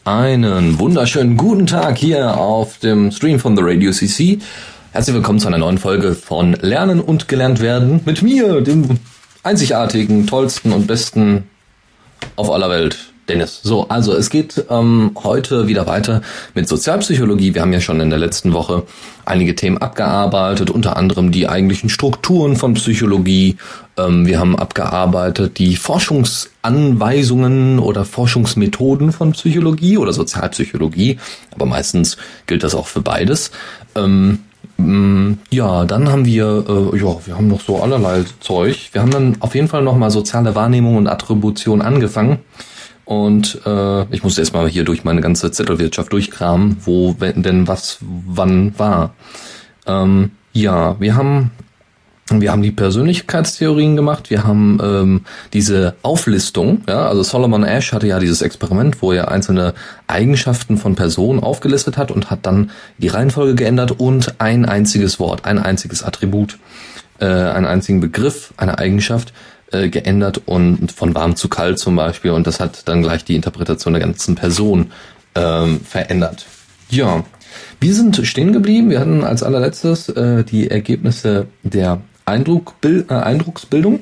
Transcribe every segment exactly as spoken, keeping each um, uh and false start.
Einen wunderschönen guten Tag hier auf dem Stream von The Radio C C. Herzlich willkommen zu einer neuen Folge von Lernen und Gelernt werden mit mir, dem einzigartigen, tollsten und besten auf aller Welt, Dennis. So, also es geht ähm, heute wieder weiter mit Sozialpsychologie. Wir haben ja schon in der letzten Woche einige Themen abgearbeitet, unter anderem die eigentlichen Strukturen von Psychologie. Ähm, wir haben abgearbeitet die Forschungsanweisungen oder Forschungsmethoden von Psychologie oder Sozialpsychologie, aber meistens gilt das auch für beides. Ähm, Ja, dann haben wir, äh, ja, wir haben noch so allerlei Zeug. Wir haben dann auf jeden Fall nochmal soziale Wahrnehmung und Attribution angefangen. Und äh, ich musste erstmal hier durch meine ganze Zettelwirtschaft durchkramen, wo denn was wann war. Ähm, ja, wir haben wir haben die Persönlichkeitstheorien gemacht. Wir haben ähm, diese Auflistung. Ja, also Solomon Asch hatte ja dieses Experiment, wo er einzelne Eigenschaften von Personen aufgelistet hat und hat dann die Reihenfolge geändert und ein einziges Wort, ein einziges Attribut, äh, einen einzigen Begriff, eine Eigenschaft äh, geändert und von warm zu kalt zum Beispiel. Und das hat dann gleich die Interpretation der ganzen Person ähm, verändert. Ja, wir sind stehen geblieben. Wir hatten als allerletztes äh, die Ergebnisse der Eindruckbild, äh, Eindrucksbildung,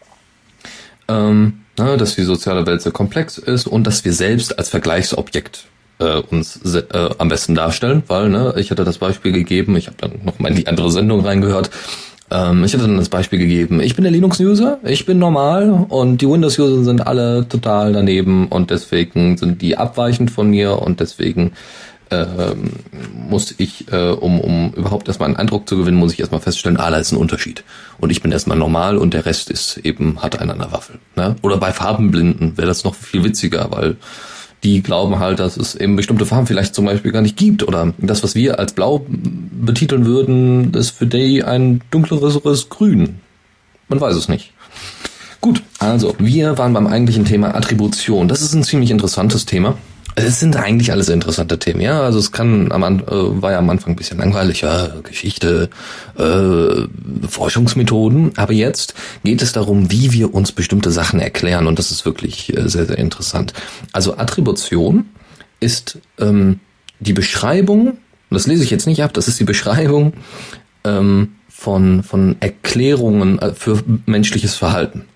ähm, na, dass die soziale Welt sehr komplex ist und dass wir selbst als Vergleichsobjekt äh, uns se- äh, am besten darstellen, weil ne, ich hatte das Beispiel gegeben, ich habe dann noch mal in die andere Sendung reingehört, ähm, ich hatte dann das Beispiel gegeben, ich bin der Linux-User, ich bin normal und die Windows-User sind alle total daneben und deswegen sind die abweichend von mir und deswegen Ähm, muss ich, äh, um, um überhaupt erstmal einen Eindruck zu gewinnen, muss ich erstmal feststellen, ah, da ist ein Unterschied. Und ich bin erstmal normal und der Rest ist eben, hat einen an der Waffel. Ne? Oder bei Farbenblinden wäre das noch viel witziger, weil die glauben halt, dass es eben bestimmte Farben vielleicht zum Beispiel gar nicht gibt. Oder das, was wir als blau betiteln würden, ist für die ein dunkleres Grün. Man weiß es nicht. Gut, also wir waren beim eigentlichen Thema Attribution. Das ist ein ziemlich interessantes Thema. Es sind eigentlich alles interessante Themen, ja. Also es kann am äh, war ja am Anfang ein bisschen langweilig, ja, Geschichte, äh, Forschungsmethoden. Aber jetzt geht es darum, wie wir uns bestimmte Sachen erklären, und das ist wirklich äh, sehr, sehr interessant. Also Attribution ist ähm, die Beschreibung, das lese ich jetzt nicht ab, das ist die Beschreibung ähm, von von Erklärungen für menschliches Verhalten.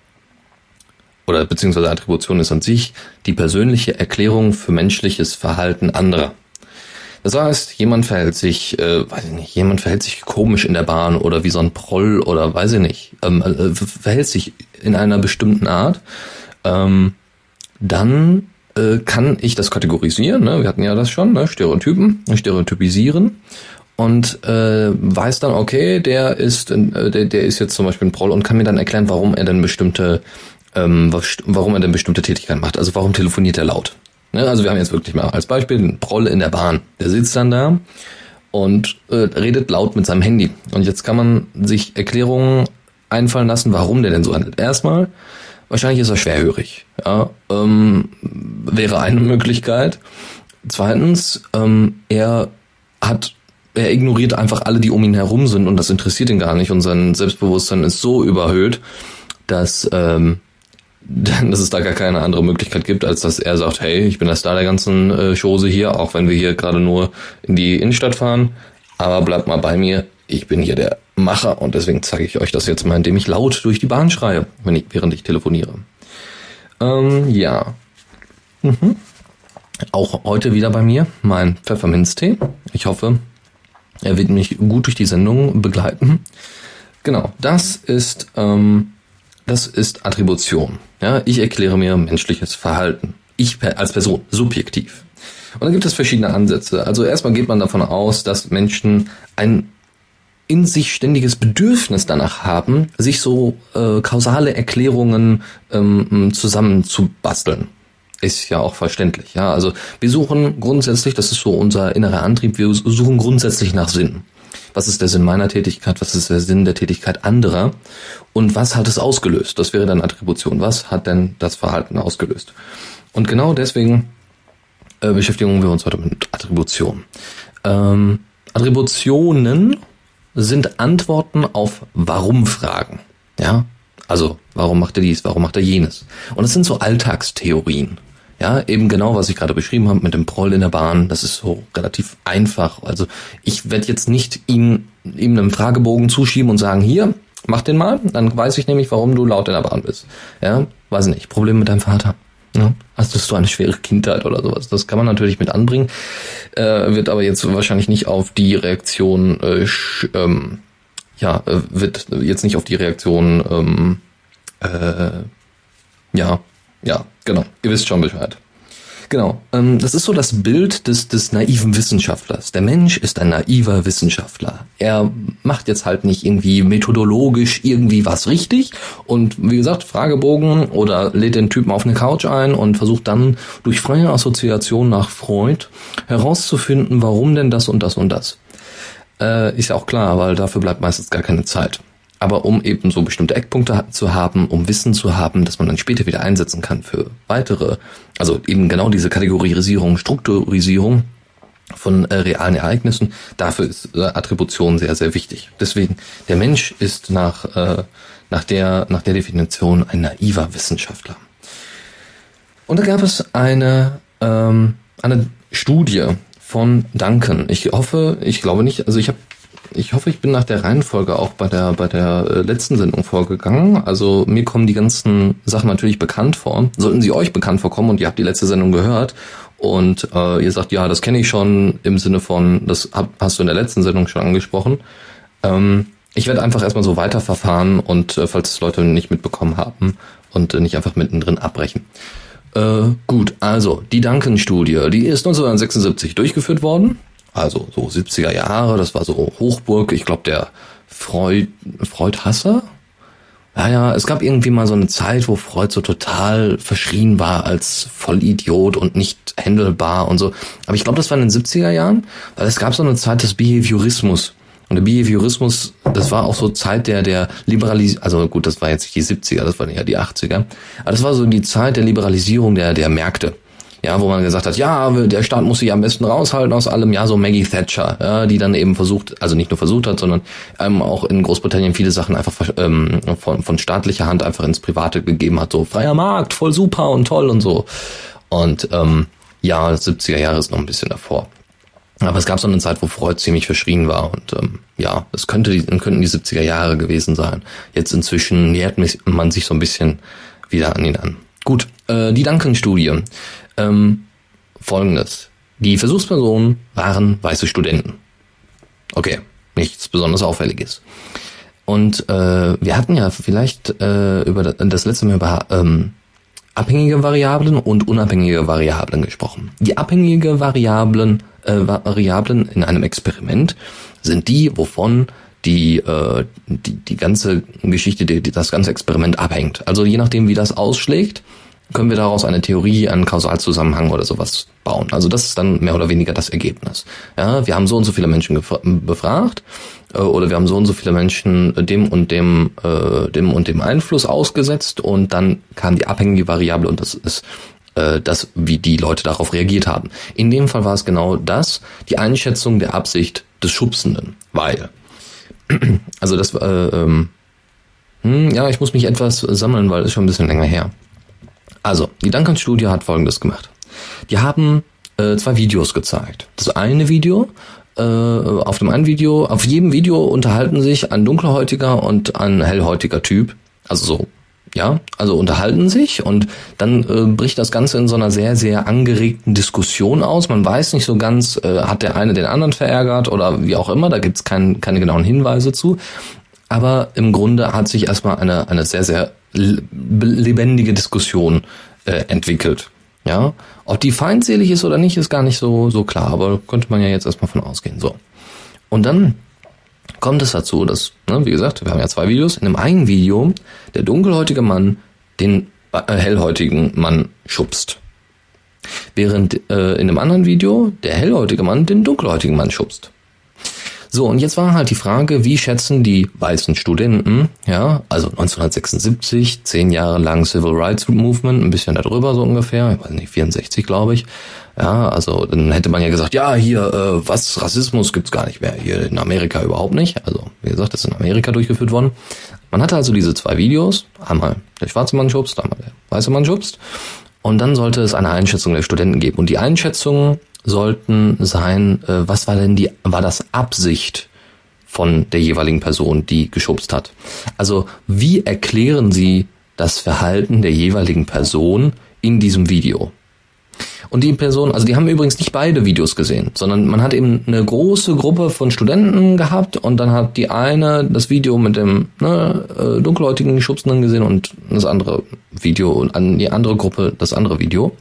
Oder beziehungsweise Attribution ist an sich die persönliche Erklärung für menschliches Verhalten anderer. Das heißt, jemand verhält sich, äh, weiß ich nicht, jemand verhält sich komisch in der Bahn oder wie so ein Proll oder weiß ich nicht, ähm, äh, verhält sich in einer bestimmten Art, ähm, dann äh, kann ich das kategorisieren, ne? Wir hatten ja das schon, ne? Stereotypen, stereotypisieren. Und äh, weiß dann, okay, der ist, äh, der, der ist jetzt zum Beispiel ein Proll und kann mir dann erklären, warum er denn bestimmte Ähm, was, warum er denn bestimmte Tätigkeiten macht. Also warum telefoniert er laut? Ne, also wir haben jetzt wirklich mal als Beispiel einen Proll in der Bahn. Der sitzt dann da und äh, redet laut mit seinem Handy. Und jetzt kann man sich Erklärungen einfallen lassen, warum der denn so handelt. Erstmal, wahrscheinlich ist er schwerhörig. Ja, ähm, wäre eine Möglichkeit. Zweitens, ähm, er hat er ignoriert einfach alle, die um ihn herum sind, und das interessiert ihn gar nicht. Und sein Selbstbewusstsein ist so überhöht, dass ähm, dass es da gar keine andere Möglichkeit gibt, als dass er sagt, hey, ich bin der Star der ganzen äh, Chose hier, auch wenn wir hier gerade nur in die Innenstadt fahren, aber bleibt mal bei mir, ich bin hier der Macher und deswegen zeige ich euch das jetzt mal, indem ich laut durch die Bahn schreie, wenn ich, während ich telefoniere. Ähm, ja. Mhm. Auch heute wieder bei mir mein Pfefferminztee. Ich hoffe, er wird mich gut durch die Sendung begleiten. Genau, das ist ähm, das ist Attribution. Ja, ich erkläre mir menschliches Verhalten. Ich als Person, subjektiv. Und dann gibt es verschiedene Ansätze. Also erstmal geht man davon aus, dass Menschen ein in sich ständiges Bedürfnis danach haben, sich so äh, kausale Erklärungen ähm, zusammenzubasteln. Ist ja auch verständlich. Ja, also wir suchen grundsätzlich, das ist so unser innerer Antrieb, wir suchen grundsätzlich nach Sinn. Was ist der Sinn meiner Tätigkeit? Was ist der Sinn der Tätigkeit anderer? Und was hat es ausgelöst? Das wäre dann Attribution. Was hat denn das Verhalten ausgelöst? Und genau deswegen äh, beschäftigen wir uns heute mit Attribution. Ähm, Attributionen sind Antworten auf Warum-Fragen. Ja, also warum macht er dies? Warum macht er jenes? Und das sind so Alltagstheorien. Ja, eben genau, was ich gerade beschrieben habe mit dem Proll in der Bahn. Das ist so relativ einfach. Also ich werde jetzt nicht ihm, ihm einen Fragebogen zuschieben und sagen, hier, mach den mal. Dann weiß ich nämlich, warum du laut in der Bahn bist. Ja, weiß nicht. Problem mit deinem Vater. Ja, hast du eine schwere Kindheit oder sowas? Das kann man natürlich mit anbringen. Äh, wird aber jetzt wahrscheinlich nicht auf die Reaktion, äh, sch, ähm, ja, äh, wird jetzt nicht auf die Reaktion, ähm, äh, ja, ja, genau, ihr wisst schon Bescheid. Genau, ähm, das ist so das Bild des, des naiven Wissenschaftlers. Der Mensch ist ein naiver Wissenschaftler. Er macht jetzt halt nicht irgendwie methodologisch irgendwie was richtig und wie gesagt, Fragebogen oder lädt den Typen auf eine Couch ein und versucht dann durch freie Assoziation nach Freud herauszufinden, warum denn das und das und das. Äh, ist ja auch klar, weil dafür bleibt meistens gar keine Zeit. Aber um eben so bestimmte Eckpunkte zu haben, um Wissen zu haben, dass man dann später wieder einsetzen kann für weitere, also eben genau diese Kategorisierung, Strukturisierung von äh, realen Ereignissen, dafür ist äh, Attribution sehr, sehr wichtig. Deswegen, der Mensch ist nach, äh, nach, der, nach der Definition ein naiver Wissenschaftler. Und da gab es eine, ähm, eine Studie von Duncan. Ich hoffe, ich glaube nicht, also ich habe Ich hoffe, ich bin nach der Reihenfolge auch bei der bei der letzten Sendung vorgegangen. Also mir kommen die ganzen Sachen natürlich bekannt vor. Sollten sie euch bekannt vorkommen und ihr habt die letzte Sendung gehört und äh, ihr sagt, ja, das kenne ich schon im Sinne von, das hab, hast du in der letzten Sendung schon angesprochen. Ähm, ich werde einfach erstmal so weiterverfahren und äh, falls es Leute nicht mitbekommen haben und äh, nicht einfach mittendrin abbrechen. Äh, gut, also die Duncan-Studie, die ist neunzehnhundertsechsundsiebzig durchgeführt worden. Also so siebziger Jahre, das war so Hochburg, ich glaube der Freud, Freud-Hasser? Ja, ja, es gab irgendwie mal so eine Zeit, wo Freud so total verschrien war als Vollidiot und nicht händelbar und so. Aber ich glaube, das war in den siebziger Jahren, weil es gab so eine Zeit des Behaviorismus. Und der Behaviorismus, das war auch so Zeit der, der Liberalisierung, also gut, das war jetzt nicht die siebziger, das waren ja die achtziger. Aber das war so die Zeit der Liberalisierung der, der Märkte. Ja, wo man gesagt hat, ja, der Staat muss sich am besten raushalten aus allem, ja, so Maggie Thatcher, ja, die dann eben versucht, also nicht nur versucht hat, sondern ähm, auch in Großbritannien viele Sachen einfach ähm, von, von staatlicher Hand einfach ins Private gegeben hat, so freier Markt, voll super und toll und so. Und ähm, ja, siebziger Jahre ist noch ein bisschen davor. Aber es gab so eine Zeit, wo Freud ziemlich verschrien war und ähm, ja, es könnte die, könnten die siebziger Jahre gewesen sein. Jetzt inzwischen nähert man sich so ein bisschen wieder an ihn an. Gut, äh, die Duncan-Studie. Ähm, Folgendes. Die Versuchspersonen waren weiße Studenten. Okay, nichts besonders Auffälliges. Und äh, wir hatten ja vielleicht äh, über das letzte Mal über ähm, abhängige Variablen und unabhängige Variablen gesprochen. Die abhängige Variablen, äh, Variablen in einem Experiment sind die, wovon die äh, die die ganze Geschichte, die, die, das ganze Experiment abhängt. Also je nachdem, wie das ausschlägt, können wir daraus eine Theorie, einen Kausalzusammenhang oder sowas bauen. Also das ist dann mehr oder weniger das Ergebnis. Ja, wir haben so und so viele Menschen befragt äh, oder wir haben so und so viele Menschen dem und dem äh, dem und dem Einfluss ausgesetzt und dann kam die abhängige Variable und das ist äh, das, wie die Leute darauf reagiert haben. In dem Fall war es genau das, die Einschätzung der Absicht des Schubsenden, weil also das äh, ähm, hm, ja, ich muss mich etwas sammeln, weil es schon ein bisschen länger her. Also, die Duncan-Studie hat Folgendes gemacht. Die haben äh, zwei Videos gezeigt. Das eine Video, äh, auf dem einen Video, auf jedem Video unterhalten sich ein dunkelhäutiger und ein hellhäutiger Typ. Also so, ja, also unterhalten sich und dann äh, bricht das Ganze in so einer sehr, sehr angeregten Diskussion aus. Man weiß nicht so ganz, äh, hat der eine den anderen verärgert oder wie auch immer, da gibt's kein, keine genauen Hinweise zu. Aber im Grunde hat sich erstmal eine, eine sehr, sehr lebendige Diskussion äh, entwickelt. Ja, ob die feindselig ist oder nicht, ist gar nicht so so klar, aber könnte man ja jetzt erstmal von ausgehen. So. Und dann kommt es dazu, dass, ne, wie gesagt, wir haben ja zwei Videos. In dem einen Video der dunkelhäutige Mann den äh, hellhäutigen Mann schubst. Während äh, in dem anderen Video der hellhäutige Mann den dunkelhäutigen Mann schubst. So, und jetzt war halt die Frage, wie schätzen die weißen Studenten, ja, also neunzehnhundertsechsundsiebzig, zehn Jahre lang Civil Rights Movement, ein bisschen darüber so ungefähr, ich weiß nicht, vierundsechzig glaube ich, ja, also dann hätte man ja gesagt, ja, hier, äh, was, Rassismus gibt's gar nicht mehr, hier in Amerika überhaupt nicht, also wie gesagt, das ist in Amerika durchgeführt worden. Man hatte also diese zwei Videos, einmal der schwarze Mann schubst, einmal der weiße Mann schubst, Und dann sollte es eine Einschätzung der Studenten geben. Und die Einschätzungen sollten sein, äh, was war denn die, war das Absicht von der jeweiligen Person, die geschubst hat. Also wie erklären Sie das Verhalten der jeweiligen Person in diesem Video? Und die Person, also die haben übrigens nicht beide Videos gesehen, sondern man hat eben eine große Gruppe von Studenten gehabt und dann hat die eine das Video mit dem ne, dunkelhäutigen Schubsenden gesehen und das andere Video und an die andere Gruppe das andere Video.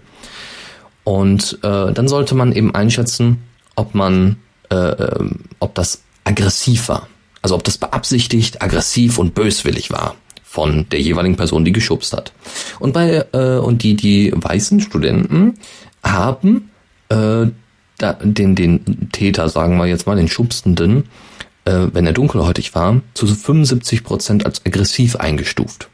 Und äh, dann sollte man eben einschätzen, ob man, äh, ob das aggressiv war. Also ob das beabsichtigt, aggressiv und böswillig war von der jeweiligen Person, die geschubst hat. Und bei äh, und die die weißen Studenten haben äh, da, den den Täter, sagen wir jetzt mal, den Schubsenden, äh, wenn er dunkelhäutig war, zu fünfundsiebzig Prozent als aggressiv eingestuft.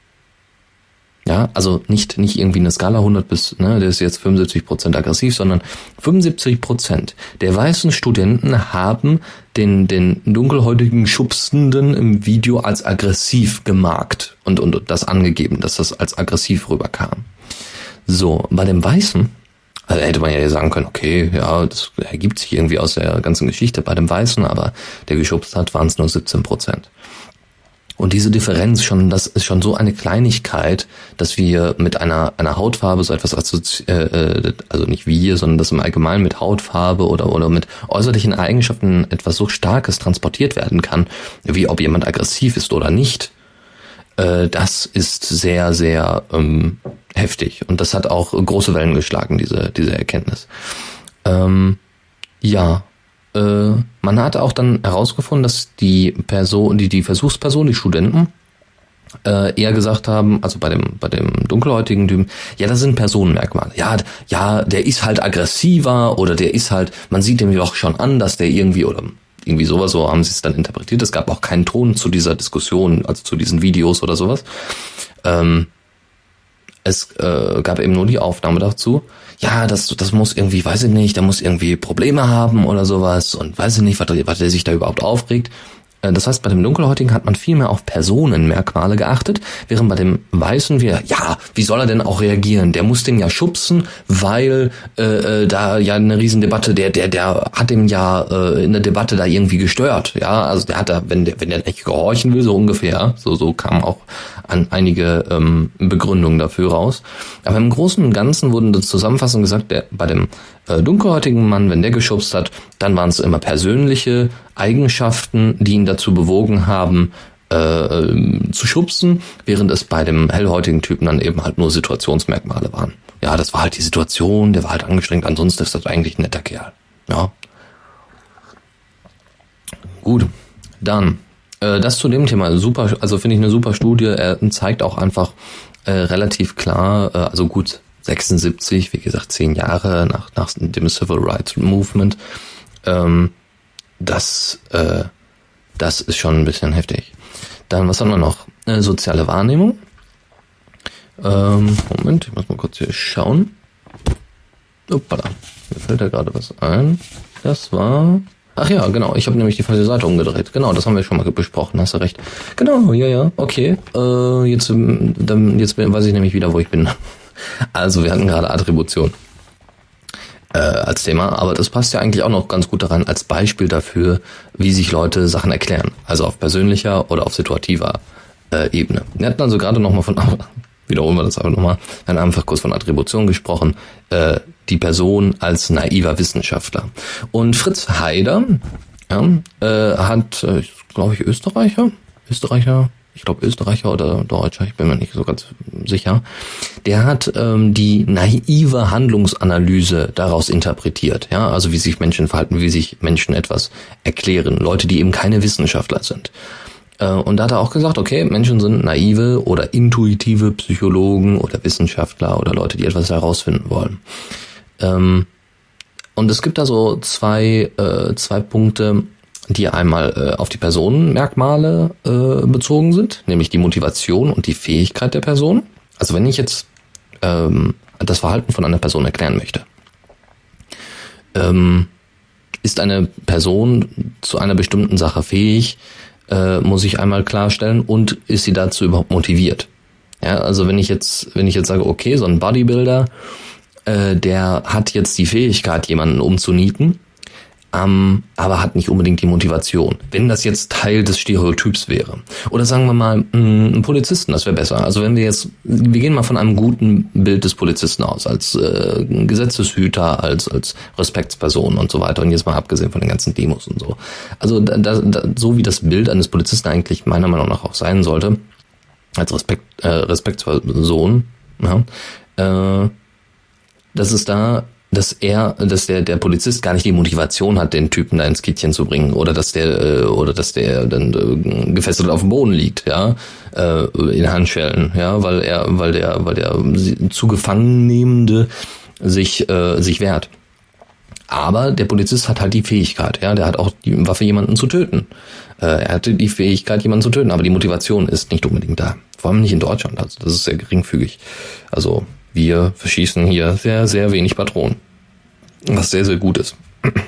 Ja, also nicht nicht irgendwie eine Skala hundert bis, ne, der ist jetzt fünfundsiebzig Prozent aggressiv, sondern fünfundsiebzig Prozent der weißen Studenten haben den den dunkelhäutigen Schubsenden im Video als aggressiv gemarkt und und das angegeben, dass das als aggressiv rüberkam. So, bei dem Weißen, also hätte man ja sagen können, okay, ja, das ergibt sich irgendwie aus der ganzen Geschichte bei dem Weißen, aber der geschubst hat, waren es nur siebzehn Prozent. Und diese Differenz schon, das ist schon so eine Kleinigkeit, dass wir mit einer einer Hautfarbe so etwas assozi- äh, also nicht wir, sondern dass im Allgemeinen mit Hautfarbe oder oder mit äußerlichen Eigenschaften etwas so Starkes transportiert werden kann, wie ob jemand aggressiv ist oder nicht. Äh, das ist sehr sehr ähm, heftig und das hat auch große Wellen geschlagen, diese diese Erkenntnis. Ähm, ja. Man hat auch dann herausgefunden, dass die Person, die die Versuchsperson, die Studenten, äh, eher gesagt haben, also bei dem bei dem dunkelhäutigen Typen, ja, das sind Personenmerkmale. Ja, ja, der ist halt aggressiver oder der ist halt, man sieht dem doch schon an, dass der irgendwie oder irgendwie sowas, so haben sie es dann interpretiert. Es gab auch keinen Ton zu dieser Diskussion, also zu diesen Videos oder sowas. Ähm, es äh, gab eben nur die Aufnahme dazu. Ja, das das muss irgendwie, weiß ich nicht, der muss irgendwie Probleme haben oder sowas und weiß ich nicht, was, was der sich da überhaupt aufregt. Das heißt, bei dem Dunkelhäutigen hat man viel mehr auf Personenmerkmale geachtet, während bei dem Weißen wir, ja, wie soll er denn auch reagieren? Der muss den ja schubsen, weil äh, da ja eine Riesendebatte, der der der hat dem ja äh, in der Debatte da irgendwie gestört, ja, also der hat da, wenn der wenn der nicht gehorchen will, so ungefähr, so so kamen auch an einige ähm, Begründungen dafür raus. Aber im Großen und Ganzen wurden das zusammenfassend gesagt, der bei dem äh, dunkelhäutigen Mann, wenn der geschubst hat, dann waren es immer persönliche Eigenschaften, die ihn dazu bewogen haben, äh, zu schubsen, während es bei dem hellhäutigen Typen dann eben halt nur Situationsmerkmale waren. Ja, das war halt die Situation, der war halt angestrengt, ansonsten ist das eigentlich ein netter Kerl. Ja. Gut, dann äh, das zu dem Thema, super, also finde ich eine super Studie, er zeigt auch einfach äh, relativ klar, äh, also gut, sechsundsiebzig, wie gesagt, zehn Jahre nach, nach dem Civil Rights Movement, ähm, das, äh, das ist schon ein bisschen heftig. Dann, was haben wir noch? Äh, soziale Wahrnehmung. Ähm, Moment, ich muss mal kurz hier schauen. Uppala, mir fällt da gerade was ein. Das war... Ach ja, genau, ich habe nämlich die falsche Seite umgedreht. Genau, das haben wir schon mal besprochen, hast du recht. Genau, ja, ja, okay. Äh, jetzt, dann, jetzt weiß ich nämlich wieder, wo ich bin. Also, wir hatten gerade Attribution äh, als Thema, aber das passt ja eigentlich auch noch ganz gut daran als Beispiel dafür, wie sich Leute Sachen erklären. Also auf persönlicher oder auf situativer äh, Ebene. Wir hatten also gerade nochmal von, wiederholen wir das aber nochmal, wir haben einfach kurz von Attribution gesprochen, äh, die Person als naiver Wissenschaftler. Und Fritz Heider ja, äh, hat, äh, glaube ich, Österreicher, Österreicher, ich glaube Österreicher oder Deutscher, ich bin mir nicht so ganz sicher, der hat ähm, die naive Handlungsanalyse daraus interpretiert, ja, also wie sich Menschen verhalten, wie sich Menschen etwas erklären, Leute, die eben keine Wissenschaftler sind. Äh, und da hat er auch gesagt, okay, Menschen sind naive oder intuitive Psychologen oder Wissenschaftler oder Leute, die etwas herausfinden wollen. Ähm, und es gibt da so zwei, äh, zwei Punkte, die einmal äh, auf die Personenmerkmale äh, bezogen sind, nämlich die Motivation und die Fähigkeit der Person. Also wenn ich jetzt ähm, das Verhalten von einer Person erklären möchte, ähm, ist eine Person zu einer bestimmten Sache fähig, äh, muss ich einmal klarstellen, und ist sie dazu überhaupt motiviert? Ja, also wenn ich jetzt, wenn ich jetzt sage, okay, so ein Bodybuilder, äh, der hat jetzt die Fähigkeit, jemanden umzunieten, ähm, aber hat nicht unbedingt die Motivation. Wenn das jetzt Teil des Stereotyps wäre. Oder sagen wir mal, mh, ein Polizisten, das wäre besser. Also wenn wir jetzt, wir gehen mal von einem guten Bild des Polizisten aus, als äh, Gesetzeshüter, als als Respektsperson und so weiter. Und jetzt mal abgesehen von den ganzen Demos und so. Also da, da, so wie das Bild eines Polizisten eigentlich meiner Meinung nach auch sein sollte, als Respekt, äh, Respektsperson, ja, äh, dass es da dass er, dass der der Polizist gar nicht die Motivation hat, den Typen da ins Kittchen zu bringen, oder dass der oder dass der dann äh, gefesselt auf dem Boden liegt, ja, äh, in Handschellen, ja, weil er, weil der, weil der zu Gefangennehmende sich äh, sich wehrt. Aber der Polizist hat halt die Fähigkeit, ja, der hat auch die Waffe, jemanden zu töten. Äh, er hatte die Fähigkeit, jemanden zu töten, aber die Motivation ist nicht unbedingt da. Vor allem nicht in Deutschland, also das ist sehr geringfügig. Also wir verschießen hier sehr, sehr wenig Patronen. Was sehr, sehr gut ist.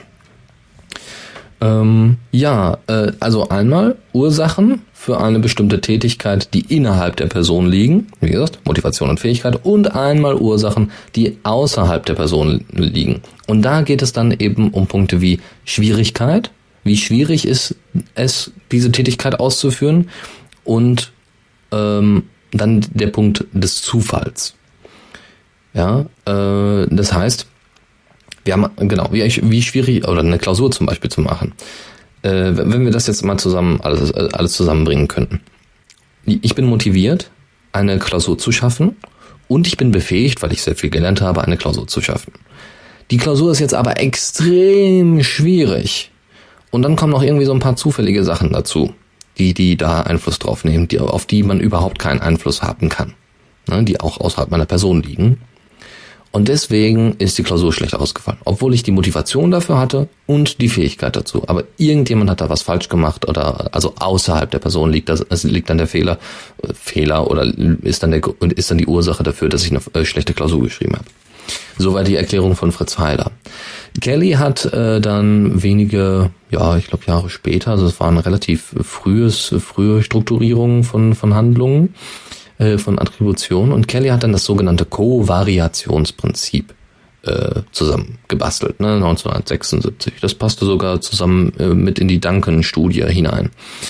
ähm, ja, äh, also einmal Ursachen für eine bestimmte Tätigkeit, die innerhalb der Person liegen. Wie gesagt, Motivation und Fähigkeit. Und einmal Ursachen, die außerhalb der Person liegen. Und da geht es dann eben um Punkte wie Schwierigkeit. Wie schwierig ist es, diese Tätigkeit auszuführen? Und ähm, dann der Punkt des Zufalls. Ja, äh, das heißt, wir haben, genau, wie, wie schwierig, oder eine Klausur zum Beispiel zu machen. Äh, wenn wir das jetzt mal zusammen, alles, alles zusammenbringen könnten. Ich bin motiviert, eine Klausur zu schaffen, und ich bin befähigt, weil ich sehr viel gelernt habe, eine Klausur zu schaffen. Die Klausur ist jetzt aber extrem schwierig. Und dann kommen noch irgendwie so ein paar zufällige Sachen dazu, die, die da Einfluss drauf nehmen, die, auf die man überhaupt keinen Einfluss haben kann. Ne, die auch außerhalb meiner Person liegen. Und deswegen ist die Klausur schlecht ausgefallen, obwohl ich die Motivation dafür hatte und die Fähigkeit dazu. Aber irgendjemand hat da was falsch gemacht, oder also außerhalb der Person liegt das, es liegt dann der Fehler, äh, Fehler oder ist dann der ist dann die Ursache dafür, dass ich eine äh, schlechte Klausur geschrieben habe. Soweit die Erklärung von Fritz Heiler. Kelly hat äh, dann wenige, ja, ich glaube Jahre später, also es war eine relativ frühes, frühe Strukturierung von von Handlungen, von Attribution, und Kelly hat dann das sogenannte Kovariationsprinzip äh, zusammen gebastelt, ne, neunzehnhundertsechsundsiebzig. Das passte sogar zusammen äh, mit in die Duncan-Studie hinein.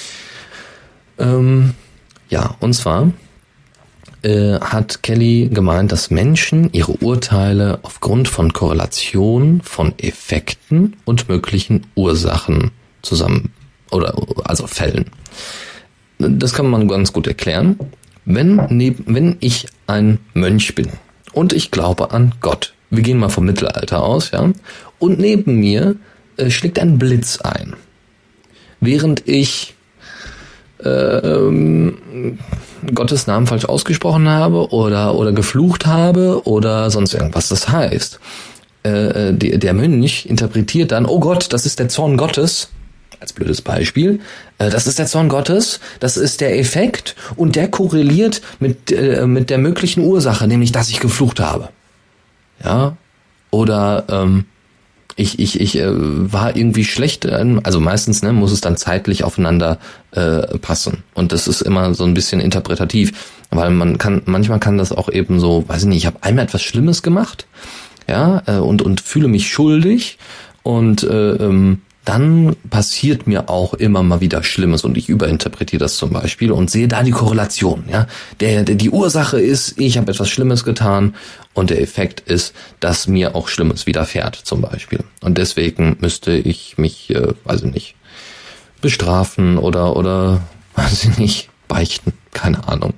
Ähm, ja, und zwar äh, hat Kelly gemeint, dass Menschen ihre Urteile aufgrund von Korrelation von Effekten und möglichen Ursachen zusammen, oder also Fällen. Das kann man ganz gut erklären. Wenn, neben, wenn ich ein Mönch bin und ich glaube an Gott, wir gehen mal vom Mittelalter aus, ja, und neben mir äh, schlägt ein Blitz ein, während ich äh, ähm, Gottes Namen falsch ausgesprochen habe oder oder geflucht habe oder sonst irgendwas. Das heißt, äh, die, der Mönch interpretiert dann, oh Gott, das ist der Zorn Gottes. Als blödes Beispiel, das ist der Zorn Gottes, das ist der Effekt, und der korreliert mit äh, mit der möglichen Ursache, nämlich dass ich geflucht habe. Ja, oder ähm, ich ich ich äh, war irgendwie schlecht, äh, also meistens ne, muss es dann zeitlich aufeinander äh, passen, und das ist immer so ein bisschen interpretativ, weil man kann manchmal kann das auch eben so, weiß ich nicht, ich habe einmal etwas Schlimmes gemacht, ja, äh, und und fühle mich schuldig, und äh, ähm, dann passiert mir auch immer mal wieder Schlimmes, und ich überinterpretiere das zum Beispiel und sehe da die Korrelation. Ja, der, der die Ursache ist, ich habe etwas Schlimmes getan, und der Effekt ist, dass mir auch Schlimmes widerfährt zum Beispiel. Und deswegen müsste ich mich, äh, weiß ich nicht, bestrafen oder oder weiß ich nicht, beichten, keine Ahnung.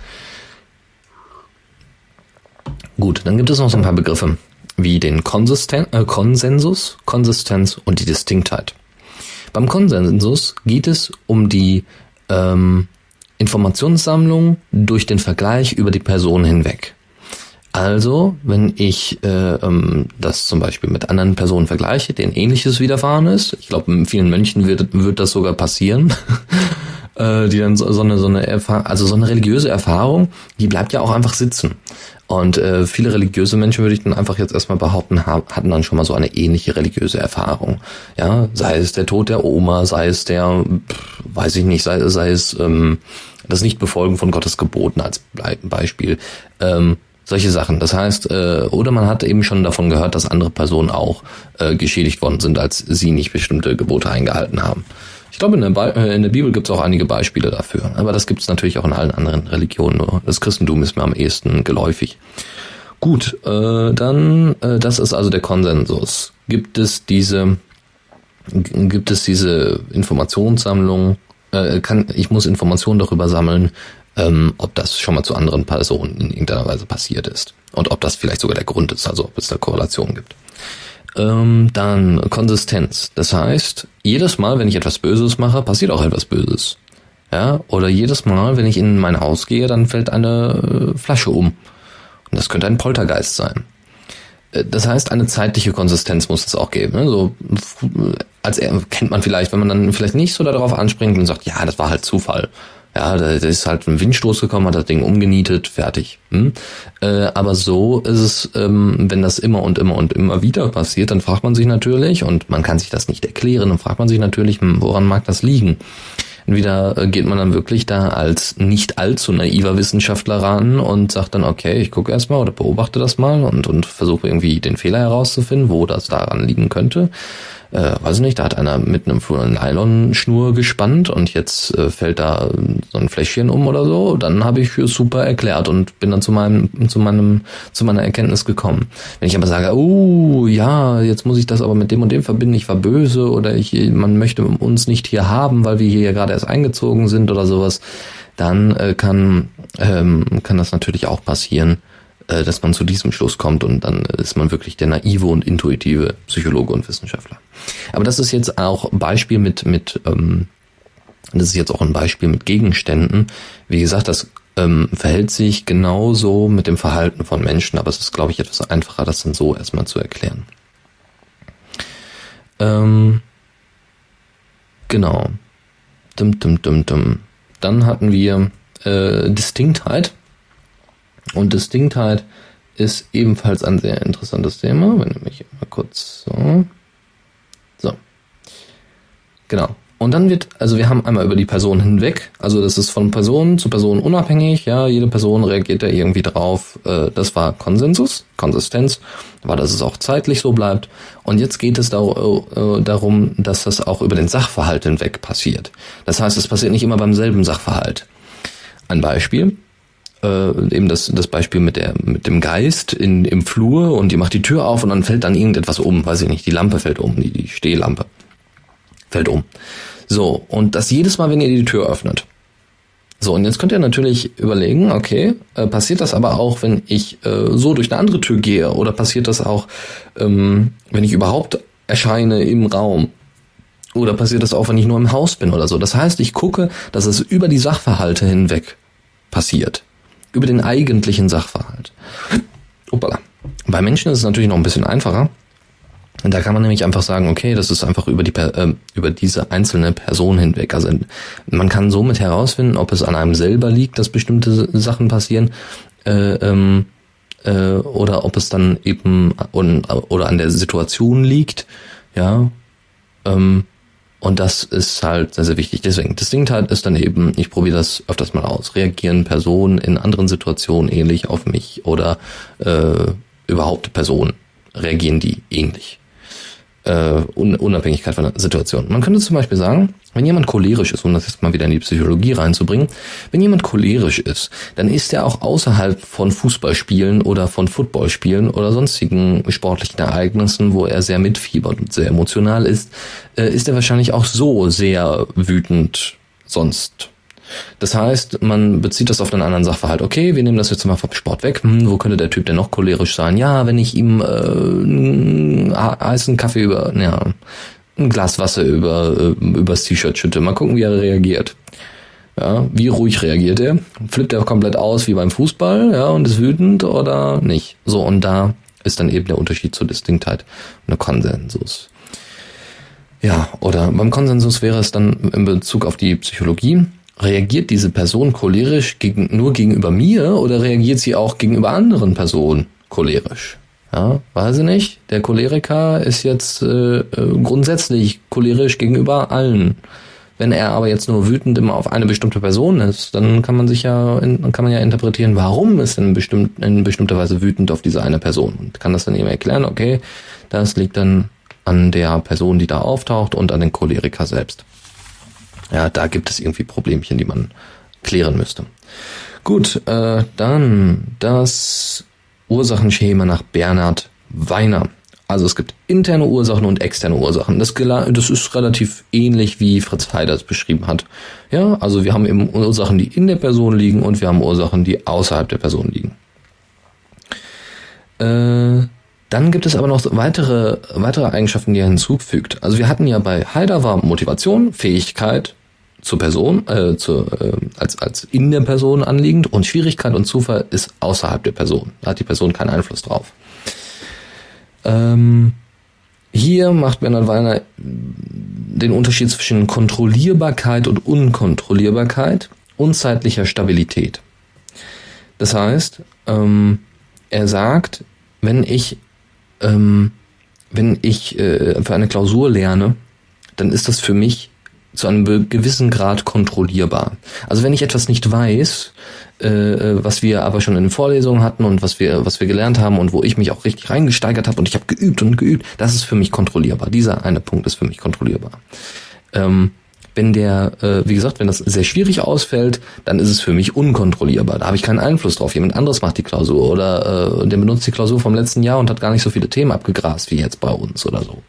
Gut, dann gibt es noch so ein paar Begriffe, wie den Konsisten- äh, Konsensus, Konsistenz und die Distinktheit. Beim Konsensus geht es um die ähm, Informationssammlung durch den Vergleich über die Person hinweg. Also, wenn ich äh, ähm, das zum Beispiel mit anderen Personen vergleiche, denen Ähnliches widerfahren ist, ich glaube, in vielen Mönchen wird, wird das sogar passieren, äh, die dann so, so eine, so eine Erfahrung, also so eine religiöse Erfahrung, die bleibt ja auch einfach sitzen. Und äh, viele religiöse Menschen, würde ich dann einfach jetzt erstmal behaupten, hatten dann schon mal so eine ähnliche religiöse Erfahrung. Ja, sei es der Tod der Oma, sei es der, pff, weiß ich nicht, sei, sei es ähm, das Nichtbefolgen von Gottes Geboten als Beispiel. Ähm, solche Sachen. Das heißt, äh, oder man hat eben schon davon gehört, dass andere Personen auch äh, geschädigt worden sind, als sie nicht bestimmte Gebote eingehalten haben. Ich glaube, in der, Bi- in der Bibel gibt es auch einige Beispiele dafür. Aber das gibt es natürlich auch in allen anderen Religionen. Nur das Christentum ist mir am ehesten geläufig. Gut, äh, dann, äh, das ist also der Konsensus. Gibt es diese, g- gibt es diese Informationssammlung? Äh, kann, ich muss Informationen darüber sammeln, ähm, ob das schon mal zu anderen Personen in irgendeiner Weise passiert ist. Und ob das vielleicht sogar der Grund ist, also ob es da Korrelation gibt. Ähm, dann Konsistenz. Das heißt, jedes Mal, wenn ich etwas Böses mache, passiert auch etwas Böses. Ja, oder jedes Mal, wenn ich in mein Haus gehe, dann fällt eine äh, Flasche um. Und das könnte ein Poltergeist sein. Äh, das heißt, eine zeitliche Konsistenz muss es auch geben. Ne? So, als er, kennt man vielleicht, wenn man dann vielleicht nicht so darauf anspringt und sagt, ja, das war halt Zufall. Ja, da ist halt ein Windstoß gekommen, hat das Ding umgenietet, fertig. Hm? Äh, aber so ist es, ähm, wenn das immer und immer und immer wieder passiert, dann fragt man sich natürlich, und man kann sich das nicht erklären, dann fragt man sich natürlich, woran mag das liegen? Entweder geht man dann wirklich da als nicht allzu naiver Wissenschaftler ran und sagt dann, okay, ich gucke erstmal oder beobachte das mal und, und versuche irgendwie den Fehler herauszufinden, wo das daran liegen könnte. Äh, weiß ich nicht, da hat einer mit einem Nylonschnur gespannt und jetzt äh, fällt da so ein Fläschchen um oder so. Dann habe ich super erklärt und bin dann zu meinem, zu meinem, zu meiner Erkenntnis gekommen. Wenn ich aber sage, oh ja, jetzt muss ich das aber mit dem und dem verbinden, ich war böse oder ich, man möchte uns nicht hier haben, weil wir hier ja gerade erst eingezogen sind oder sowas, dann äh, kann ähm, kann das natürlich auch passieren, äh, dass man zu diesem Schluss kommt und dann ist man wirklich der naive und intuitive Psychologe und Wissenschaftler. Aber das ist jetzt auch Beispiel mit mit ähm, das ist jetzt auch ein Beispiel mit Gegenständen. Wie gesagt, das ähm, verhält sich genauso mit dem Verhalten von Menschen, aber es ist, glaube ich, etwas einfacher, das dann so erstmal zu erklären. Ähm, genau. Dum, dum, dum, dum. Dann hatten wir äh, Distinktheit. Und Distinktheit ist ebenfalls ein sehr interessantes Thema. Wenn ich mal kurz so. So. Genau. Und dann wird, also wir haben einmal über die Person hinweg, also das ist von Person zu Person unabhängig, ja, jede Person reagiert da irgendwie drauf, äh, das war Konsensus, Konsistenz, war, dass es auch zeitlich so bleibt. Und jetzt geht es da, äh, darum, dass das auch über den Sachverhalt hinweg passiert. Das heißt, es passiert nicht immer beim selben Sachverhalt. Ein Beispiel, äh, eben das, das Beispiel mit der, mit dem Geist in, im Flur und die macht die Tür auf und dann fällt dann irgendetwas um, weiß ich nicht, die Lampe fällt um, die, die Stehlampe fällt um. So, und das jedes Mal, wenn ihr die Tür öffnet. So, und jetzt könnt ihr natürlich überlegen, okay, äh, passiert das aber auch, wenn ich äh, so durch eine andere Tür gehe? Oder passiert das auch, ähm, wenn ich überhaupt erscheine im Raum? Oder passiert das auch, wenn ich nur im Haus bin oder so? Das heißt, ich gucke, dass es über die Sachverhalte hinweg passiert. Über den eigentlichen Sachverhalt. Uppala. Bei Menschen ist es natürlich noch ein bisschen einfacher. Und da kann man nämlich einfach sagen, okay, das ist einfach über die äh, über diese einzelne Person hinweg. Also man kann somit herausfinden, ob es an einem selber liegt, dass bestimmte Sachen passieren, äh, ähm, äh, oder ob es dann eben un, oder an der Situation liegt, ja. Ähm, und das ist halt sehr, sehr wichtig. Deswegen, Distinktheit ist dann eben, ich probiere das öfters mal aus. Reagieren Personen in anderen Situationen ähnlich auf mich oder äh, überhaupt Personen reagieren die ähnlich. Uh, Unabhängigkeit von der Situation. Man könnte zum Beispiel sagen, wenn jemand cholerisch ist, um das jetzt mal wieder in die Psychologie reinzubringen, wenn jemand cholerisch ist, dann ist er auch außerhalb von Fußballspielen oder von Footballspielen oder sonstigen sportlichen Ereignissen, wo er sehr mitfiebert und sehr emotional ist, äh, ist er wahrscheinlich auch so sehr wütend sonst. Das heißt, man bezieht das auf einen anderen Sachverhalt. Okay, wir nehmen das jetzt mal vom Sport weg. Hm, wo könnte der Typ denn noch cholerisch sein? Ja, wenn ich ihm äh, einen heißen Kaffee über, ja, ein Glas Wasser über äh, übers T-Shirt schütte. Mal gucken, wie er reagiert. Ja, wie ruhig reagiert er? Flippt er komplett aus wie beim Fußball, ja, und ist wütend oder nicht? So, und da ist dann eben der Unterschied zur Distinktheit und der Konsensus. Ja, oder beim Konsensus wäre es dann in Bezug auf die Psychologie. reagiert diese Person cholerisch gegen, nur gegenüber mir oder reagiert sie auch gegenüber anderen Personen cholerisch? Ja, weiß ich nicht. Der Choleriker ist jetzt äh, grundsätzlich cholerisch gegenüber allen. Wenn er aber jetzt nur wütend immer auf eine bestimmte Person ist, dann kann man sich ja, dann kann man ja interpretieren, warum ist denn bestimmt in bestimmter Weise wütend auf diese eine Person und kann das dann eben erklären. Okay, das liegt dann an der Person, die da auftaucht und an den Choleriker selbst. Ja, da gibt es irgendwie Problemchen, die man klären müsste. Gut, äh, dann das Ursachenschema nach Bernhard Weiner. Also es gibt interne Ursachen und externe Ursachen. Das, das ist relativ ähnlich, wie Fritz Heider es beschrieben hat. Ja, also wir haben eben Ursachen, die in der Person liegen und wir haben Ursachen, die außerhalb der Person liegen. Äh, dann gibt es aber noch weitere, weitere Eigenschaften, die er hinzufügt. Also wir hatten ja bei Heider war Motivation, Fähigkeit zur Person, äh, zu, äh, als, als in der Person anliegend und Schwierigkeit und Zufall ist außerhalb der Person. Da hat die Person keinen Einfluss drauf. Ähm, hier macht Bernhard Weiner den Unterschied zwischen Kontrollierbarkeit und Unkontrollierbarkeit und zeitlicher Stabilität. Das heißt, ähm, er sagt, wenn ich, ähm, wenn ich äh, für eine Klausur lerne, dann ist das für mich zu einem gewissen Grad kontrollierbar. Also wenn ich etwas nicht weiß, äh, was wir aber schon in den Vorlesungen hatten und was wir was wir gelernt haben und wo ich mich auch richtig reingesteigert habe und ich habe geübt und geübt, das ist für mich kontrollierbar. Dieser eine Punkt ist für mich kontrollierbar. Ähm, wenn der, äh, wie gesagt, wenn das sehr schwierig ausfällt, dann ist es für mich unkontrollierbar. Da habe ich keinen Einfluss drauf. Jemand anderes macht die Klausur oder äh, der benutzt die Klausur vom letzten Jahr und hat gar nicht so viele Themen abgegrast wie jetzt bei uns oder so.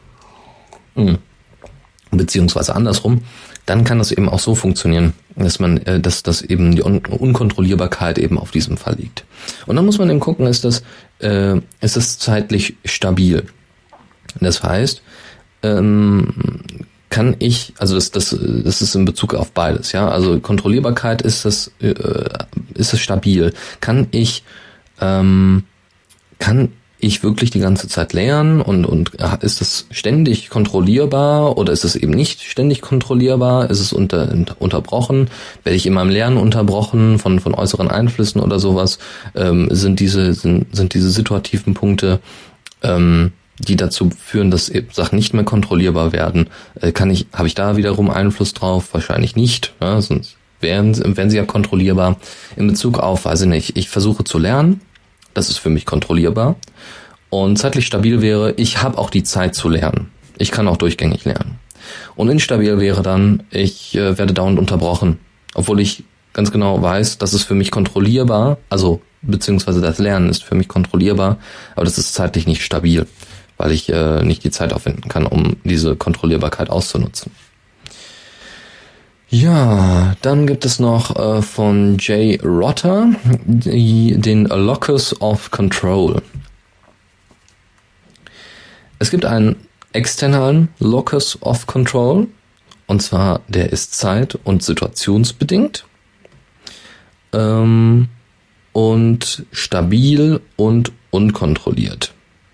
Hm. Beziehungsweise andersrum, dann kann das eben auch so funktionieren, dass man, äh, dass, dass eben die Un- Unkontrollierbarkeit eben auf diesem Fall liegt. Und dann muss man eben gucken, ist das, äh, ist das zeitlich stabil? Das heißt, ähm, kann ich, also das, das, das ist in Bezug auf beides, ja, also Kontrollierbarkeit ist das, äh, ist es stabil? Kann ich, ähm, kann ich wirklich die ganze Zeit lernen und und ist es ständig kontrollierbar oder ist es eben nicht ständig kontrollierbar? Ist es unter, unterbrochen? Werde ich in meinem Lernen unterbrochen von von äußeren Einflüssen oder sowas? Ähm, sind diese sind sind diese situativen Punkte, ähm, die dazu führen, dass eben Sachen nicht mehr kontrollierbar werden? Äh, kann ich habe ich da wiederum Einfluss drauf? Wahrscheinlich nicht. Ja, sonst wären wären sie ja kontrollierbar. In Bezug auf, weiß ich nicht, ich versuche zu lernen. Das ist für mich kontrollierbar. Und zeitlich stabil wäre, ich habe auch die Zeit zu lernen. Ich kann auch durchgängig lernen. Und instabil wäre dann, ich äh, werde dauernd unterbrochen. Obwohl ich ganz genau weiß, das ist für mich kontrollierbar, also beziehungsweise das Lernen ist für mich kontrollierbar, aber das ist zeitlich nicht stabil, weil ich äh, nicht die Zeit aufwenden kann, um diese Kontrollierbarkeit auszunutzen. Ja, dann gibt es noch äh, von Jay Rotter die, den Locus of Control. Es gibt einen externen Locus of Control, und zwar der ist zeit- und situationsbedingt ähm, und stabil und unkontrolliert.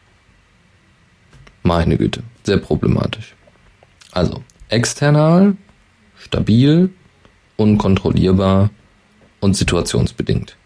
Meine Güte, sehr problematisch. Also external, stabil, unkontrollierbar und situationsbedingt.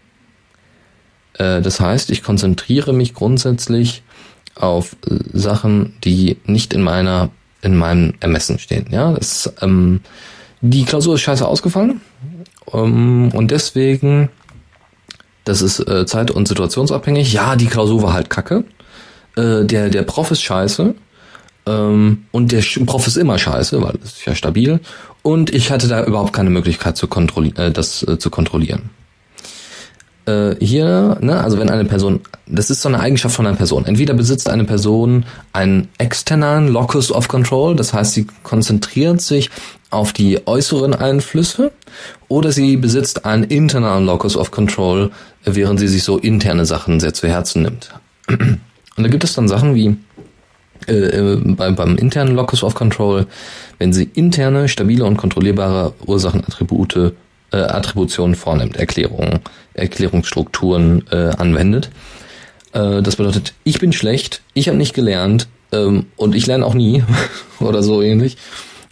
Äh, das heißt, ich konzentriere mich grundsätzlich auf äh, Sachen, die nicht in meiner, in meinem Ermessen stehen. Ja, das, ähm, die Klausur ist scheiße ausgefallen ähm, und deswegen, das ist äh, zeit- und situationsabhängig. Ja, die Klausur war halt kacke. Äh, der der Prof ist scheiße. Und der Prof ist immer scheiße, weil das ist ja stabil. Und ich hatte da überhaupt keine Möglichkeit, zu kontrolli- äh, das äh, zu kontrollieren. Äh, hier, ne, also wenn eine Person, das ist so eine Eigenschaft von einer Person. Entweder besitzt eine Person einen externen Locus of Control, das heißt, sie konzentriert sich auf die äußeren Einflüsse, oder sie besitzt einen internalen Locus of Control, während sie sich so interne Sachen sehr zu Herzen nimmt. Und da gibt es dann Sachen wie Äh, beim, beim internen Locus of Control, wenn sie interne, stabile und kontrollierbare Ursachenattribute, äh, Attributionen vornimmt, Erklärungen, Erklärungsstrukturen äh, anwendet. Äh, das bedeutet, ich bin schlecht, ich habe nicht gelernt ähm, und ich lerne auch nie oder so ähnlich.